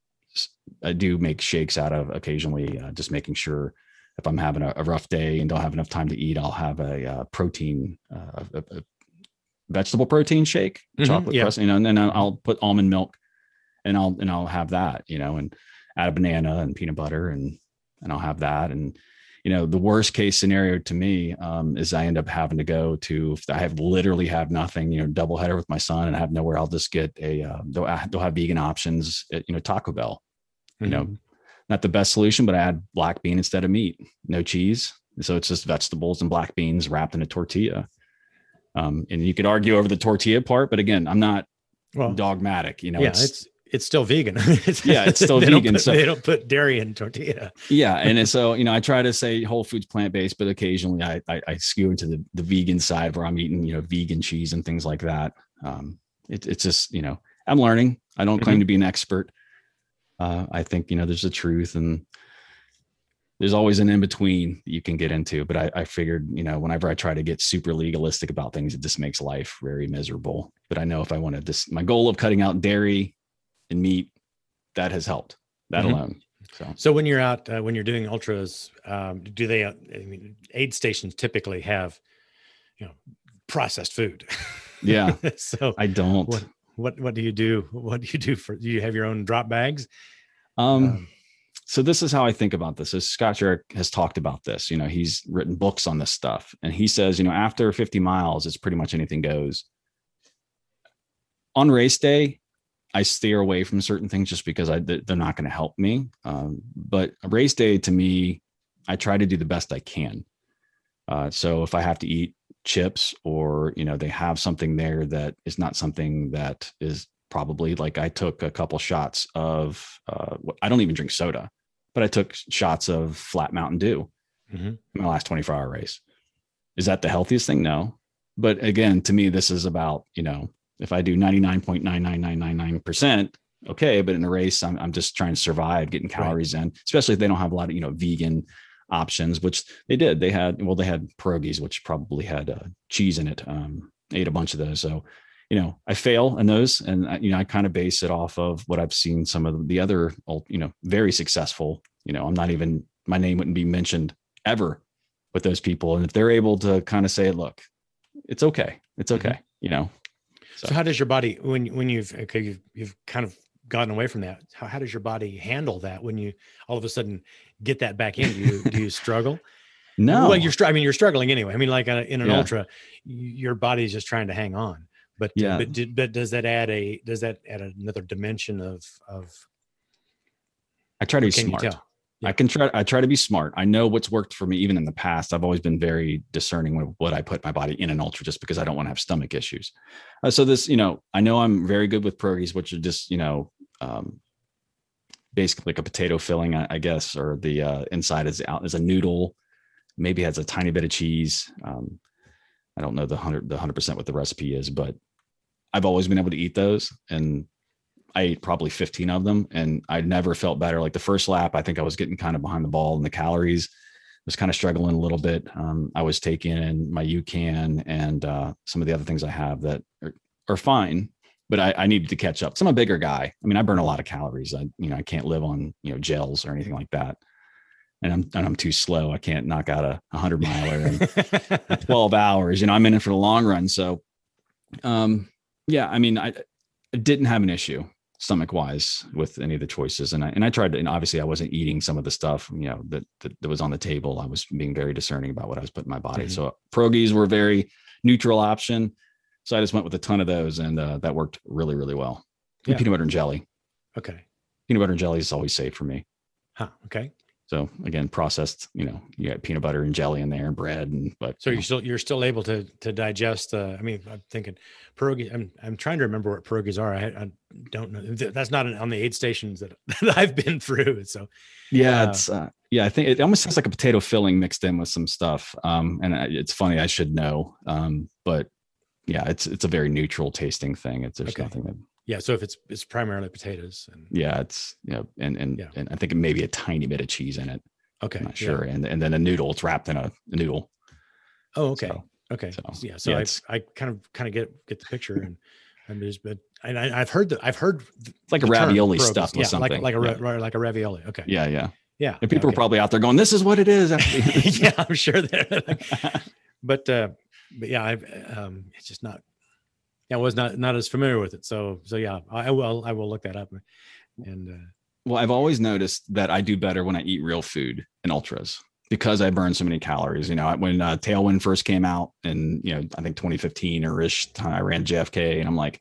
I do make shakes out of occasionally, uh, just making sure if I'm having a, a rough day and don't have enough time to eat, I'll have a, uh protein, uh, a, a vegetable protein shake, Mhm, chocolate yeah. crust, you know, and then I'll put almond milk, and I'll, and I'll have that, you know, and add a banana and peanut butter, and, and I'll have that. And, you know, the worst case scenario to me, um, is I end up having to go to, if I have literally have nothing, you know, double header with my son and I have nowhere, I'll just get a, uh, they'll, they'll have vegan options at, you know, Taco Bell, you Mhm. know, not the best solution, but I add black bean instead of meat, no cheese. So it's just vegetables and black beans wrapped in a tortilla. Um, and you could argue over the tortilla part, but again, I'm not Well, dogmatic, you know, yeah, it's, it's, it's still vegan. It's- yeah, it's still they vegan. Don't put, So they don't put dairy in tortilla. yeah. And so, you know, I try to say whole foods, plant-based, but occasionally I, I, I skew into the, the vegan side where I'm eating, you know, vegan cheese and things like that. Um, it, it's just, you know, I'm learning. I don't claim Mhm. to be an expert. Uh, I think, you know, there's a truth, and there's always an in-between that you can get into. But I, I figured, you know, whenever I try to get super legalistic about things, it just makes life very miserable. But I know if I want to just, my goal of cutting out dairy and meat, that has helped, that Mhm. alone. So, So when you're out, uh, when you're doing ultras, um, do they, uh, I mean, aid stations typically have, you know, processed food. yeah, So I don't. what, what, what do you do? What do you do for, do you have your own drop bags? Um, Um, So this is how I think about this. So Scott Jurek has talked about this. You know, he's written books on this stuff, and he says, you know, after fifty miles, it's pretty much anything goes. On race day, I steer away from certain things just because I, they're not going to help me. Um, but a race day to me, I try to do the best I can. Uh, so if I have to eat chips, or, you know, they have something there that is not something that is probably, like, I took a couple shots of, uh, I don't even drink soda, but I took shots of Flat Mountain Dew mm-hmm. in my last twenty-four hour race. Is that the healthiest thing? No. But again, to me, this is about, you know, if I do ninety-nine point nine nine nine nine nine percent, okay. But in a race, I'm, I'm just trying to survive, getting calories right. in, especially if they don't have a lot of, you know, vegan options, which they did. They had, well, they had pierogies, which probably had uh, cheese in it. Um, I ate a bunch of those. So, you know, I fail in those, and I, you know, I kind of base it off of what I've seen some of the other, you know, very successful, you know, I'm not even, my name wouldn't be mentioned ever with those people. And if they're able to kind of say, look, it's okay. It's okay. Mm-hmm. You know? So. so how does your body, when, when you've, okay, you've, you've kind of gotten away from that, how, how does your body handle that when you all of a sudden get that back in? Do you, do you struggle? No. Well, you're, I mean, you're struggling anyway. I mean, like uh, in an yeah. ultra, your body's just trying to hang on. But yeah, uh, but, did, but does that add a does that add another dimension of of? I try to be smart. Yeah. I can try. I try to be smart. I know what's worked for me, even in the past. I've always been very discerning with what I put my body in an ultra, just because I don't want to have stomach issues. Uh, so this, you know, I know I'm very good with pierogies, which are just, you know, um, basically like a potato filling, I, I guess, or the uh, inside is out is a noodle. Maybe has a tiny bit of cheese. Um, I don't know the hundred the hundred percent what the recipe is, but I've always been able to eat those, and I ate probably fifteen of them, and I never felt better. Like the first lap, I think I was getting kind of behind the ball in the calories, was kind of struggling a little bit. Um, I was taking in my UCAN and uh, some of the other things I have that are, are fine, but I, I needed to catch up. So I'm a bigger guy. I mean, I burn a lot of calories. I, you know, I can't live on, you know, gels or anything like that. And I'm, and I'm too slow. I can't knock out a hundred miler in twelve hours. You know, I'm in it for the long run. So, um, yeah, I mean, I, I didn't have an issue stomach wise with any of the choices. And I, and I tried to, and obviously I wasn't eating some of the stuff, you know, that, that, that was on the table. I was being very discerning about what I was putting in my body. Mm-hmm. So pierogies were a very neutral option. So I just went with a ton of those, and uh, that worked really, really well. Yeah. And peanut butter and jelly. Okay. Peanut butter and jelly is always safe for me. Huh. Okay. So again, processed, you know, you got peanut butter and jelly in there and bread, and but so you're still you're still able to to digest. Uh, I mean, I'm thinking pierogi. I'm I'm trying to remember what pierogies are. I, I don't know. That's not on the aid stations that, that I've been through. So yeah, uh, it's uh, yeah. I think it almost sounds like a potato filling mixed in with some stuff. Um, and it's funny. I should know. Um, but yeah, it's it's a very neutral tasting thing. It's there's okay. nothing that. Yeah, so if it's it's primarily potatoes, and yeah, it's you know, and and yeah. and I think maybe a tiny bit of cheese in it. Okay, I'm not sure, yeah. and and then a noodle. It's wrapped in a, a noodle. Oh, okay, so, okay, so, yeah. So yeah, I I kind of kind of get get the picture, and and there's but and I, I've heard that I've heard it's like a ravioli stuff with yeah, something, like like a yeah. like a ravioli. Okay. Yeah, yeah, yeah. And people okay. are probably out there going, "This is what it is." Yeah, I'm sure that. but uh, but yeah, I've um, it's just not. I was not not as familiar with it, so so yeah, I will I will look that up. And uh, well, I've always noticed that I do better when I eat real food in ultras because I burn so many calories. You know, when uh, Tailwind first came out, and you know, I think twenty fifteen or ish, I ran J F K, and I'm like,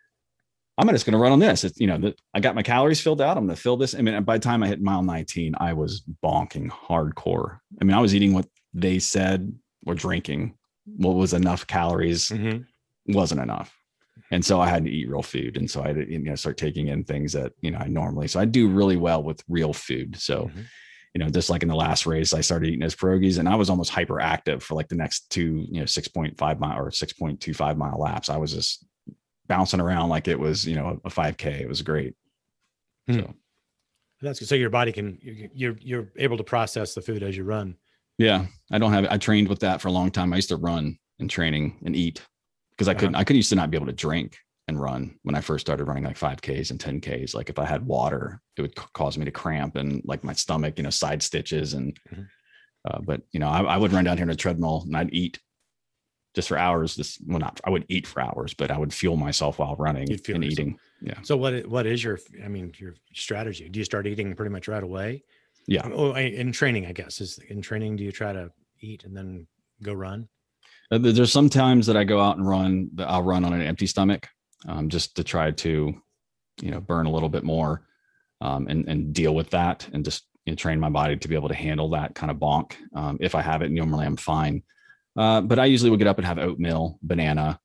I'm just going to run on this. It's you know, the, I got my calories filled out. I'm going to fill this. I mean, by the time I hit mile nineteen, I was bonking hardcore. I mean, I was eating what they said or drinking what was enough calories. Mm-hmm. Wasn't enough. And so I had to eat real food. And so I had to, you know, start taking in things that, you know, I normally, so I do really well with real food. So, mm-hmm. you know, just like in the last race, I started eating those pierogies, and I was almost hyperactive for like the next two, you know, six point five mile or six point two five mile laps. I was just bouncing around like it was, you know, a five K. It was great. Mm-hmm. So that's good. So your body can, you're, you're able to process the food as you run. Yeah. I don't have, I trained with that for a long time. I used to run and training and eat. Because I couldn't, uh-huh. I could used to not be able to drink and run when I first started running like five Ks and ten Ks. Like if I had water, it would cause me to cramp and like my stomach, you know, side stitches. And, mm-hmm. uh, but you know, I, I would run down here on a treadmill and I'd eat just for hours. This, well, not, I would eat for hours, but I would fuel myself while running and yourself. Eating. Yeah. So what, what is your, I mean, your strategy? Do you start eating pretty much right away? Yeah. Oh, in training, I guess is in training, do you try to eat and then go run? Uh, there's some times that I go out and run, that I'll run on an empty stomach, um, just to try to, you know, burn a little bit more, um, and, and deal with that and just, you know, train my body to be able to handle that kind of bonk. Um, if I have it, normally I'm fine. Uh, but I usually will get up and have oatmeal, banana,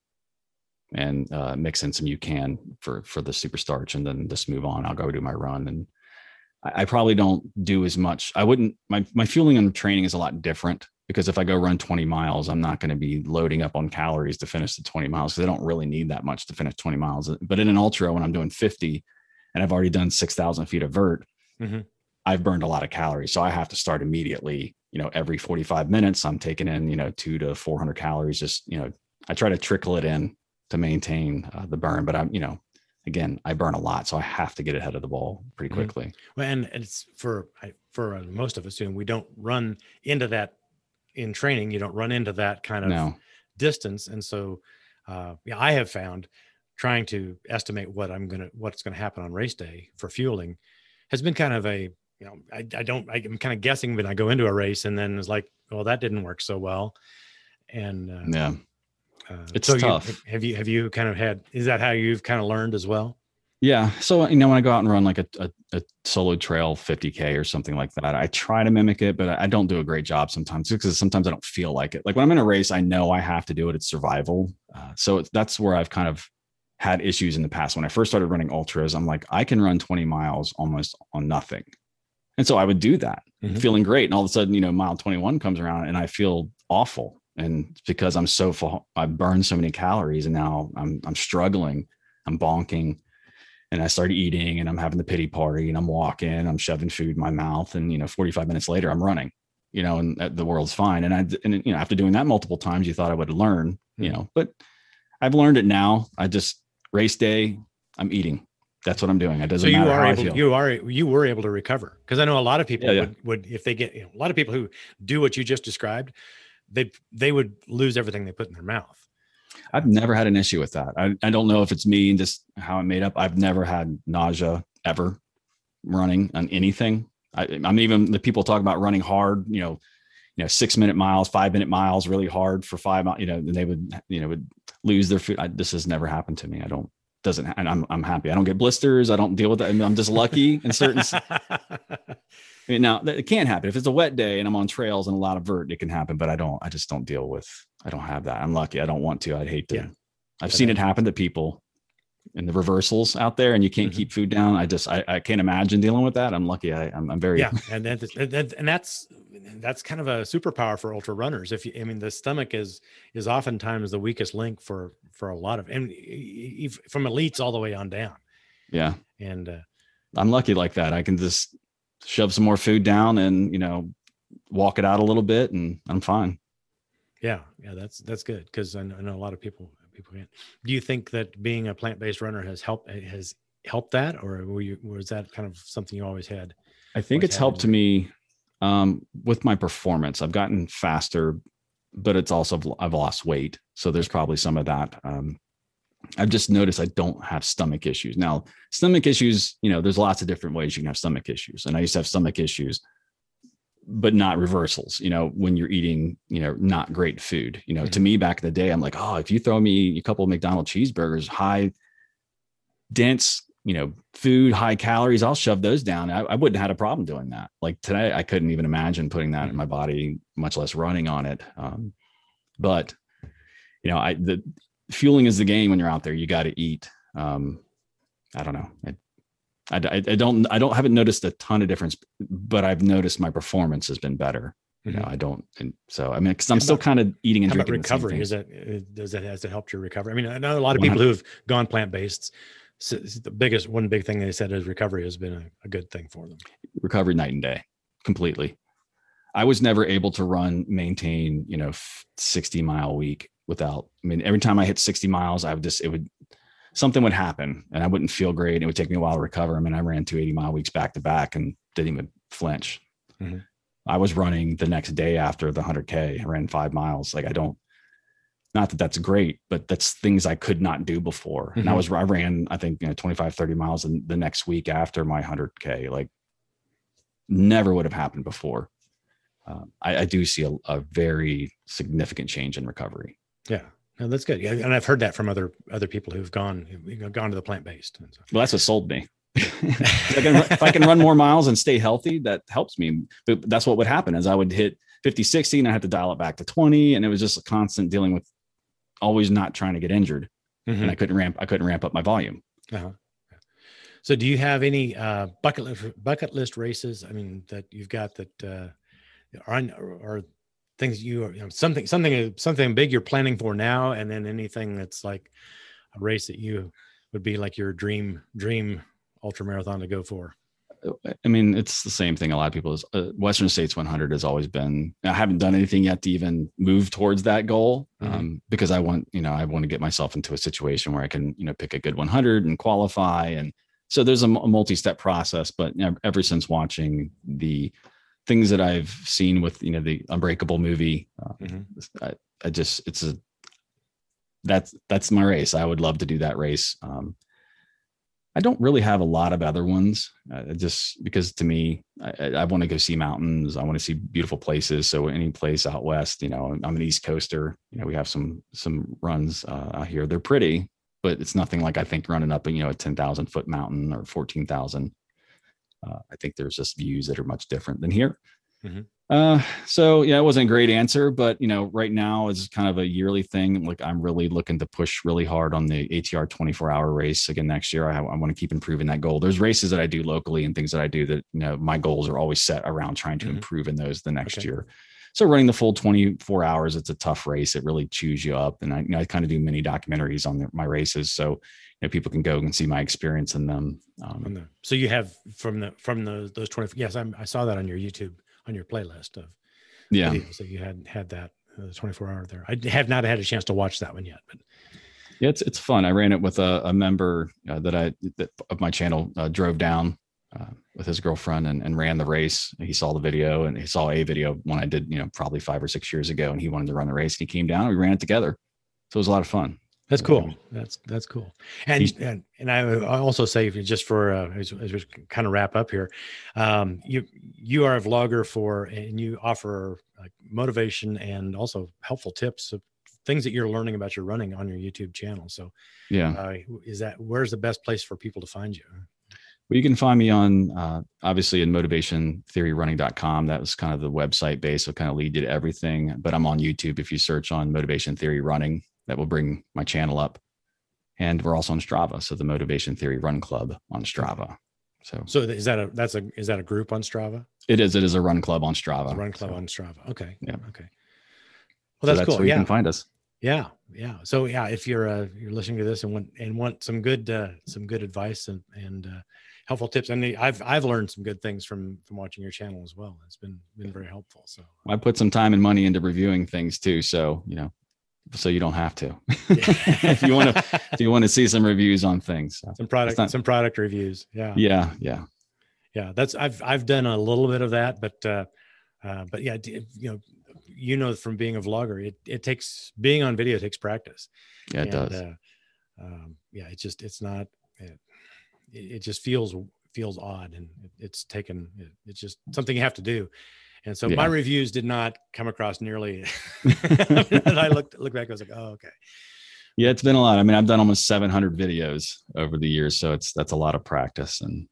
and uh, mix in some UCAN for, for the super starch, and then just move on. I'll go do my run. And I, I probably don't do as much. I wouldn't, my, my fueling and training is a lot different, because if I go run twenty miles, I'm not going to be loading up on calories to finish the twenty miles, because I don't really need that much to finish twenty miles. But in an ultra, when I'm doing fifty and I've already done six thousand feet of vert, mm-hmm. I've burned a lot of calories. So I have to start immediately. You know, every forty-five minutes, I'm taking in, you know, two to four hundred calories. Just, you know, I try to trickle it in to maintain uh, the burn, but I'm, you know, again, I burn a lot, so I have to get ahead of the ball pretty quickly. Mm-hmm. Well, and it's for, for uh, most of us, and we don't run into that in training. You don't run into that kind of no. distance. And so, uh, yeah, I have found trying to estimate what I'm going to, what's going to happen on race day for fueling has been kind of a, you know, I, I don't, I'm kind of guessing when I go into a race, and then it's like, well, that didn't work so well. And uh, yeah, uh, it's so tough. You, have you, have you kind of had, is that how you've kind of learned as well? Yeah. So, you know, when I go out and run like a, a, a solo trail fifty K or something like that, I try to mimic it, but I don't do a great job sometimes, because sometimes I don't feel like it. Like when I'm in a race, I know I have to do it. It's survival. Uh, so it's, that's where I've kind of had issues in the past. When I first started running ultras, I'm like, I can run twenty miles almost on nothing. And so I would do that, mm-hmm. feeling great. And all of a sudden, you know, mile twenty-one comes around and I feel awful. And it's because I'm so full, I burned so many calories, and now I'm, I'm struggling, I'm bonking. And I started eating, and I'm having the pity party, and I'm walking, I'm shoving food in my mouth. And, you know, forty-five minutes later, I'm running, you know, and the world's fine. And I, and, you know, after doing that multiple times, you thought I would learn, you know, but I've learned it now. I just, race day, I'm eating. That's what I'm doing. It doesn't so you matter are how able, I feel. You are, you were able to recover. Cause I know a lot of people yeah, would, yeah. would, if they get, you know, a lot of people who do what you just described, they, they would lose everything they put in their mouth. I've never had an issue with that. I, I don't know if it's me and just how I'm made up. I've never had nausea ever running on anything. I, I'm even the people talk about running hard, you know, you know, six minute miles, five minute miles, really hard for five miles, you know, and they would, you know, would lose their food. I, this has never happened to me. I don't, doesn't, and I'm, I'm happy. I don't get blisters. I don't deal with that. I mean, I'm just lucky in certain, I mean, now it can't happen. If it's a wet day and I'm on trails and a lot of vert, it can happen, but I don't, I just don't deal with, I don't have that. I'm lucky. I don't want to. I'd hate to. Yeah. I've seen it happen to people in the reversals out there, and you can't mm-hmm. keep food down. I just, I, I can't imagine dealing with that. I'm lucky. I, I'm, I'm very, yeah. And that's, and that's, that's kind of a superpower for ultra runners. If you, I mean, the stomach is, is oftentimes the weakest link for, for a lot of, and from elites all the way on down. Yeah. And uh, I'm lucky like that. I can just shove some more food down and, you know, walk it out a little bit, and I'm fine. Yeah. Yeah. That's, that's good. Cause I know, I know a lot of people, people can't. Do you think that being a plant-based runner has helped, has helped that, or were you, was that kind of something you always had? I think it's helped me um, with my performance. I've gotten faster, but it's also, I've lost weight. So there's probably some of that. Um, I've just noticed I don't have stomach issues. Now, stomach issues, you know, there's lots of different ways you can have stomach issues. And I used to have stomach issues, but not reversals, you know, when you're eating, you know, not great food, you know, mm-hmm. to me back in the day, I'm like, oh, if you throw me a couple of McDonald's cheeseburgers, high dense, you know, food, high calories, I'll shove those down. I, I wouldn't have had a problem doing that. Like today, I couldn't even imagine putting that in my body, much less running on it. Um, but, you know, I, the fueling is the game when you're out there, you got to eat. Um, I don't know. I, I, I don't, I don't, haven't noticed a ton of difference, but I've noticed my performance has been better. You know, I don't, and so, I mean, cause I'm about, still kind of eating and drinking. Recovery, is that, does that, has it helped your recovery? I mean, I know a lot of people who've gone plant-based. So the biggest, one big thing they said is recovery has been a, a good thing for them. Recovery night and day, completely. I was never able to run, maintain, you know, sixty mile week without, I mean, every time I hit sixty miles, I would just, it would, something would happen and I wouldn't feel great. It would take me a while to recover. I mean, I ran two eighty mile weeks back to back and didn't even flinch. Mm-hmm. I was running the next day after the one hundred K. I ran five miles. Like I don't, not that that's great, but that's things I could not do before. Mm-hmm. And I was, I ran, I think, you know, twenty-five, thirty miles in the next week after my one hundred K, like never would have happened before. Um, I, I do see a, a very significant change in recovery. Yeah. No, that's good. Yeah, and I've heard that from other other people who've gone who've gone to the plant based. So. Well, that's what sold me. if, I can, if I can run more miles and stay healthy, that helps me. But that's what would happen is I would hit fifty, sixty, and I had to dial it back to twenty, and it was just a constant dealing with always not trying to get injured, mm-hmm. and I couldn't ramp. I couldn't ramp up my volume. Uh-huh. So, do you have any uh, bucket list, bucket list races? I mean, that you've got that uh, are on, or things you are, you know, something, something, something big you're planning for now, and then anything that's like a race that you would be like your dream, dream ultra marathon to go for. I mean, it's the same thing. A lot of people is uh, Western States one hundred has always been, I haven't done anything yet to even move towards that goal. Mm-hmm. um, because I want, you know, I want to get myself into a situation where I can, you know, pick a good one hundred and qualify. And so there's a, a multi-step process, but you know, ever since watching the things that I've seen with, you know, the Unbreakable movie, uh, mm-hmm. I, I just, it's a, that's, that's my race. I would love to do that race. Um, I don't really have a lot of other ones, uh, just because to me, I, I want to go see mountains. I want to see beautiful places. So any place out West, you know, I'm an East Coaster, you know, we have some, some runs uh, out here. They're pretty, but it's nothing like I think running up, you know, a ten thousand foot mountain or fourteen thousand. Uh, I think there's just views that are much different than here. Mm-hmm. Uh, so yeah, it wasn't a great answer, but you know, right now it's kind of a yearly thing. Like I'm really looking to push really hard on the A T R twenty-four hour race again next year. I, I want to keep improving that goal. There's races that I do locally and things that I do that, you know, my goals are always set around trying to mm-hmm. improve in those the next okay. year. So running the full twenty-four hours, it's a tough race. It really chews you up. And I, you know, I kind of do mini documentaries on the, my races. So, you know, people can go and see my experience in them. Um, so you have from the, from the, those twenty, yes, I'm, I saw that on your YouTube, on your playlist of yeah. videos that you had, had that uh, twenty-four hour there. I have not had a chance to watch that one yet, but yeah, it's, it's fun. I ran it with a, a member uh, that I, that of my channel uh, drove down uh, with his girlfriend and, and ran the race. He saw the video and he saw a video when I did, you know, probably five or six years ago, and he wanted to run the race and he came down and we ran it together. So it was a lot of fun. That's cool. That's, that's cool. And, and, and I also say, if you just for, uh, as, as we kind of wrap up here, um, you, you are a vlogger for, and you offer like motivation and also helpful tips of things that you're learning about your running on your YouTube channel. So yeah, uh, is that, where's the best place for people to find you? Well, you can find me on, uh, obviously in motivation theory running dot com. That was kind of the website base. So kind of lead you to everything, but I'm on YouTube. If you search on Motivation Theory Running, that will bring my channel up. And we're also on Strava. So the Motivation Theory Run Club on Strava. So, so is that a, that's a, is that a group on Strava? It is. It is a run club on Strava. A run club so, on Strava. Okay. Yeah. Okay. Well, that's, so that's cool. Where yeah. You can find us. Yeah. Yeah. So yeah, if you're, uh, you're listening to this and want, and want some good, uh, some good advice and, and, uh, helpful tips. And I've, I've learned some good things from, from watching your channel as well. It's been, been very helpful. So I put some time and money into reviewing things too. So, you know, so you don't have to, if you want to, if you want to see some reviews on things, some product, not, some product reviews. Yeah. Yeah. Yeah. Yeah. That's, I've, I've done a little bit of that, but, uh, uh, but yeah, you know, you know, from being a vlogger, it, it takes, being on video takes practice. Yeah, it and, does. Uh, um, yeah, it's just, it's not, it, it just feels, feels odd, and it, it's taken, it, it's just something you have to do. And so yeah. my reviews did not come across nearly, and I looked, looked back, I was like, oh, okay. Yeah, it's been a lot. I mean, I've done almost seven hundred videos over the years. So it's, that's a lot of practice. And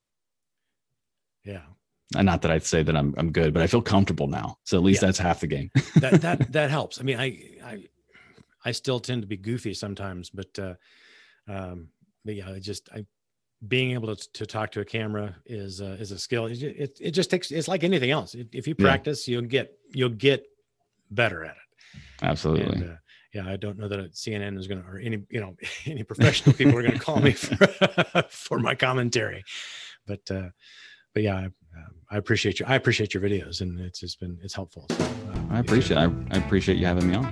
yeah. And not that I'd say that I'm, I'm good, but I feel comfortable now. So at least yeah. that's half the game. that, that, that helps. I mean, I, I, I still tend to be goofy sometimes, but, uh, um, but yeah, I just, I, being able to, to talk to a camera is, uh, is a skill. It, it, it just takes, it's like anything else. If you practice, yeah. you'll get, you'll get better at it. Absolutely. And, uh, yeah. I don't know that C N N is going to, or any, you know, any professional people are going to call me for, for my commentary, but, uh, but yeah, I, um, I appreciate you. I appreciate your videos, and it's just been, it's helpful. So, uh, I appreciate I, I appreciate you having me on.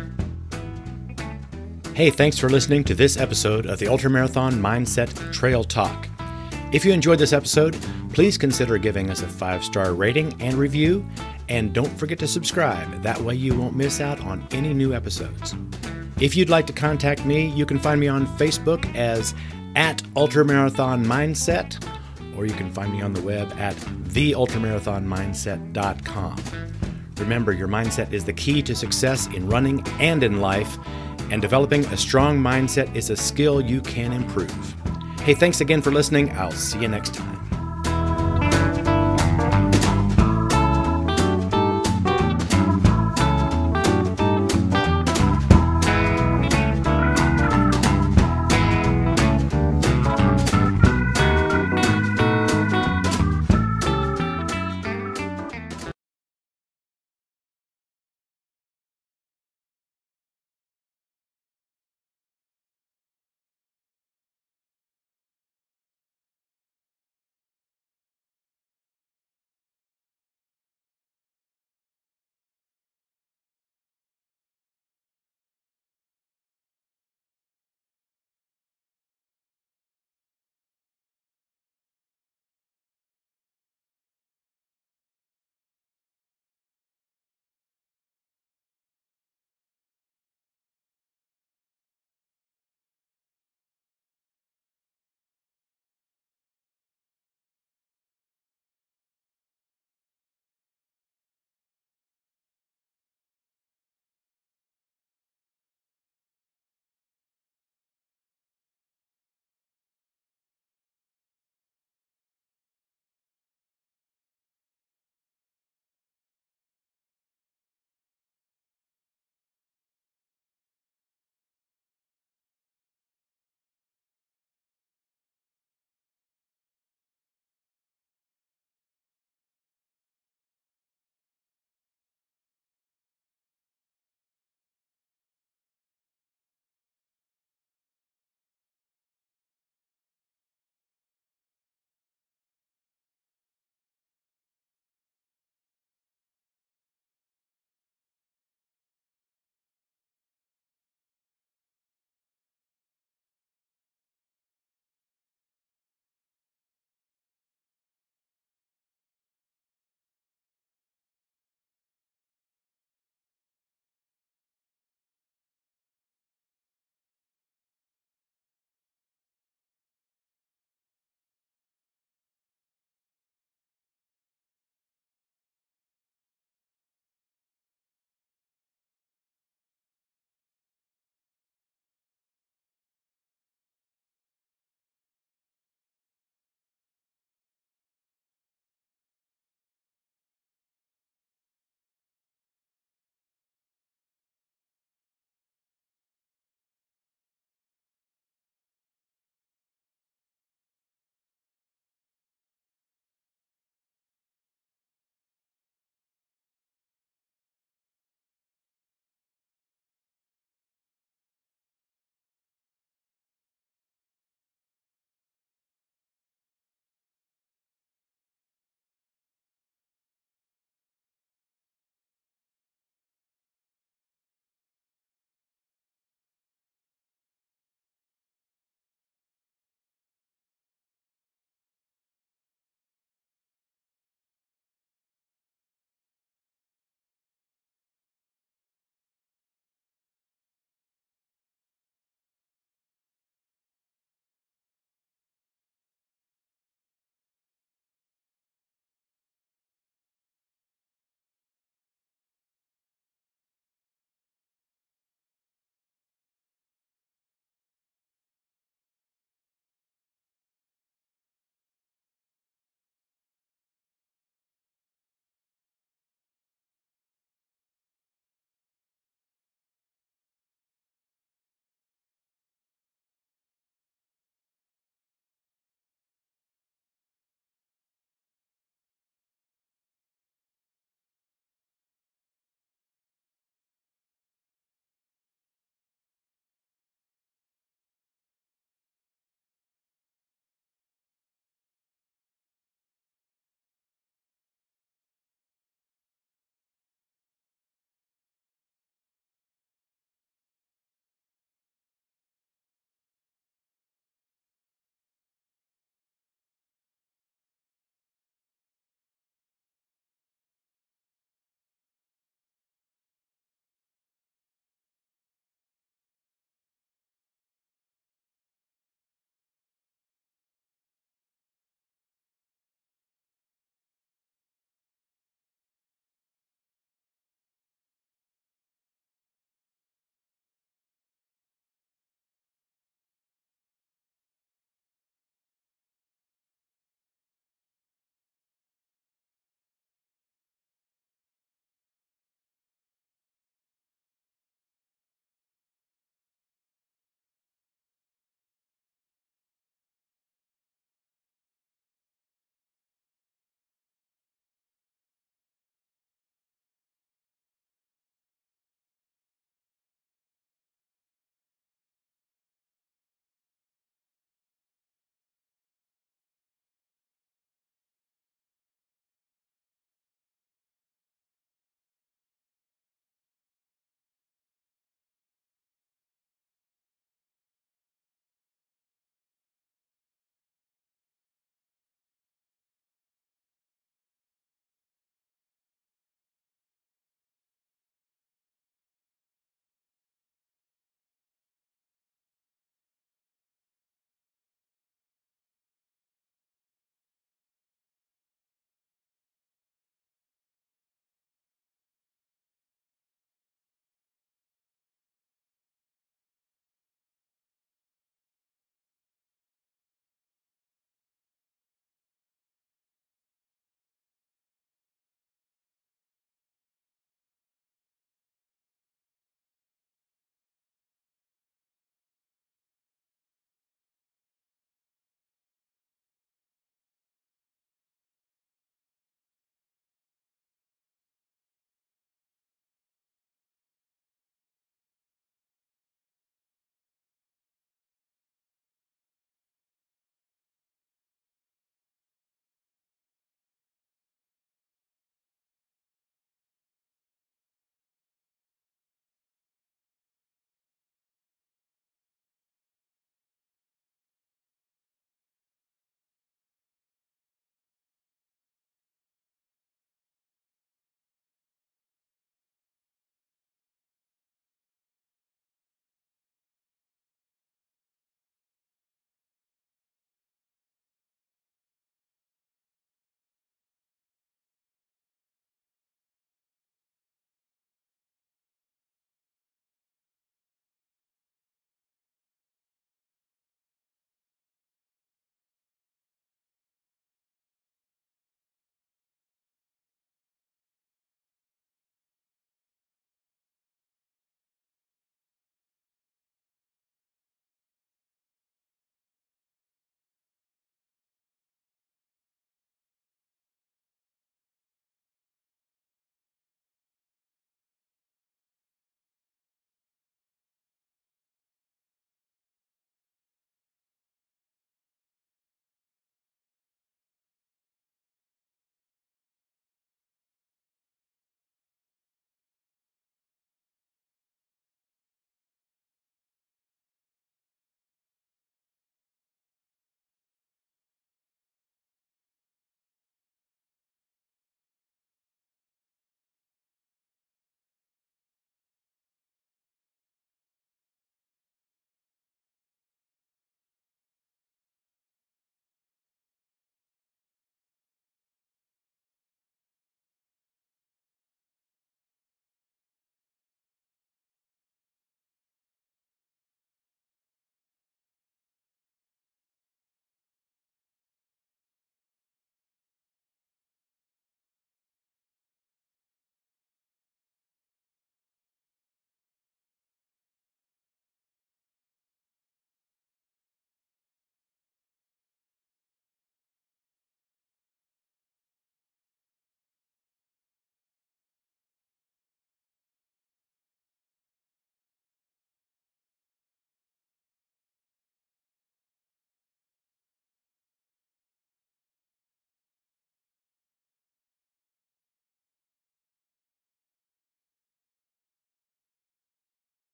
Hey, thanks for listening to this episode of the Ultramarathon Mindset Trail Talk. If you enjoyed this episode, please consider giving us a five-star rating and review, and don't forget to subscribe. That way you won't miss out on any new episodes. If you'd like to contact me, you can find me on Facebook as at Ultramarathon Mindset, or you can find me on the web at the ultramarathon mindset dot com. Remember, your mindset is the key to success in running and in life, and developing a strong mindset is a skill you can improve. Hey, thanks again for listening. I'll see you next time.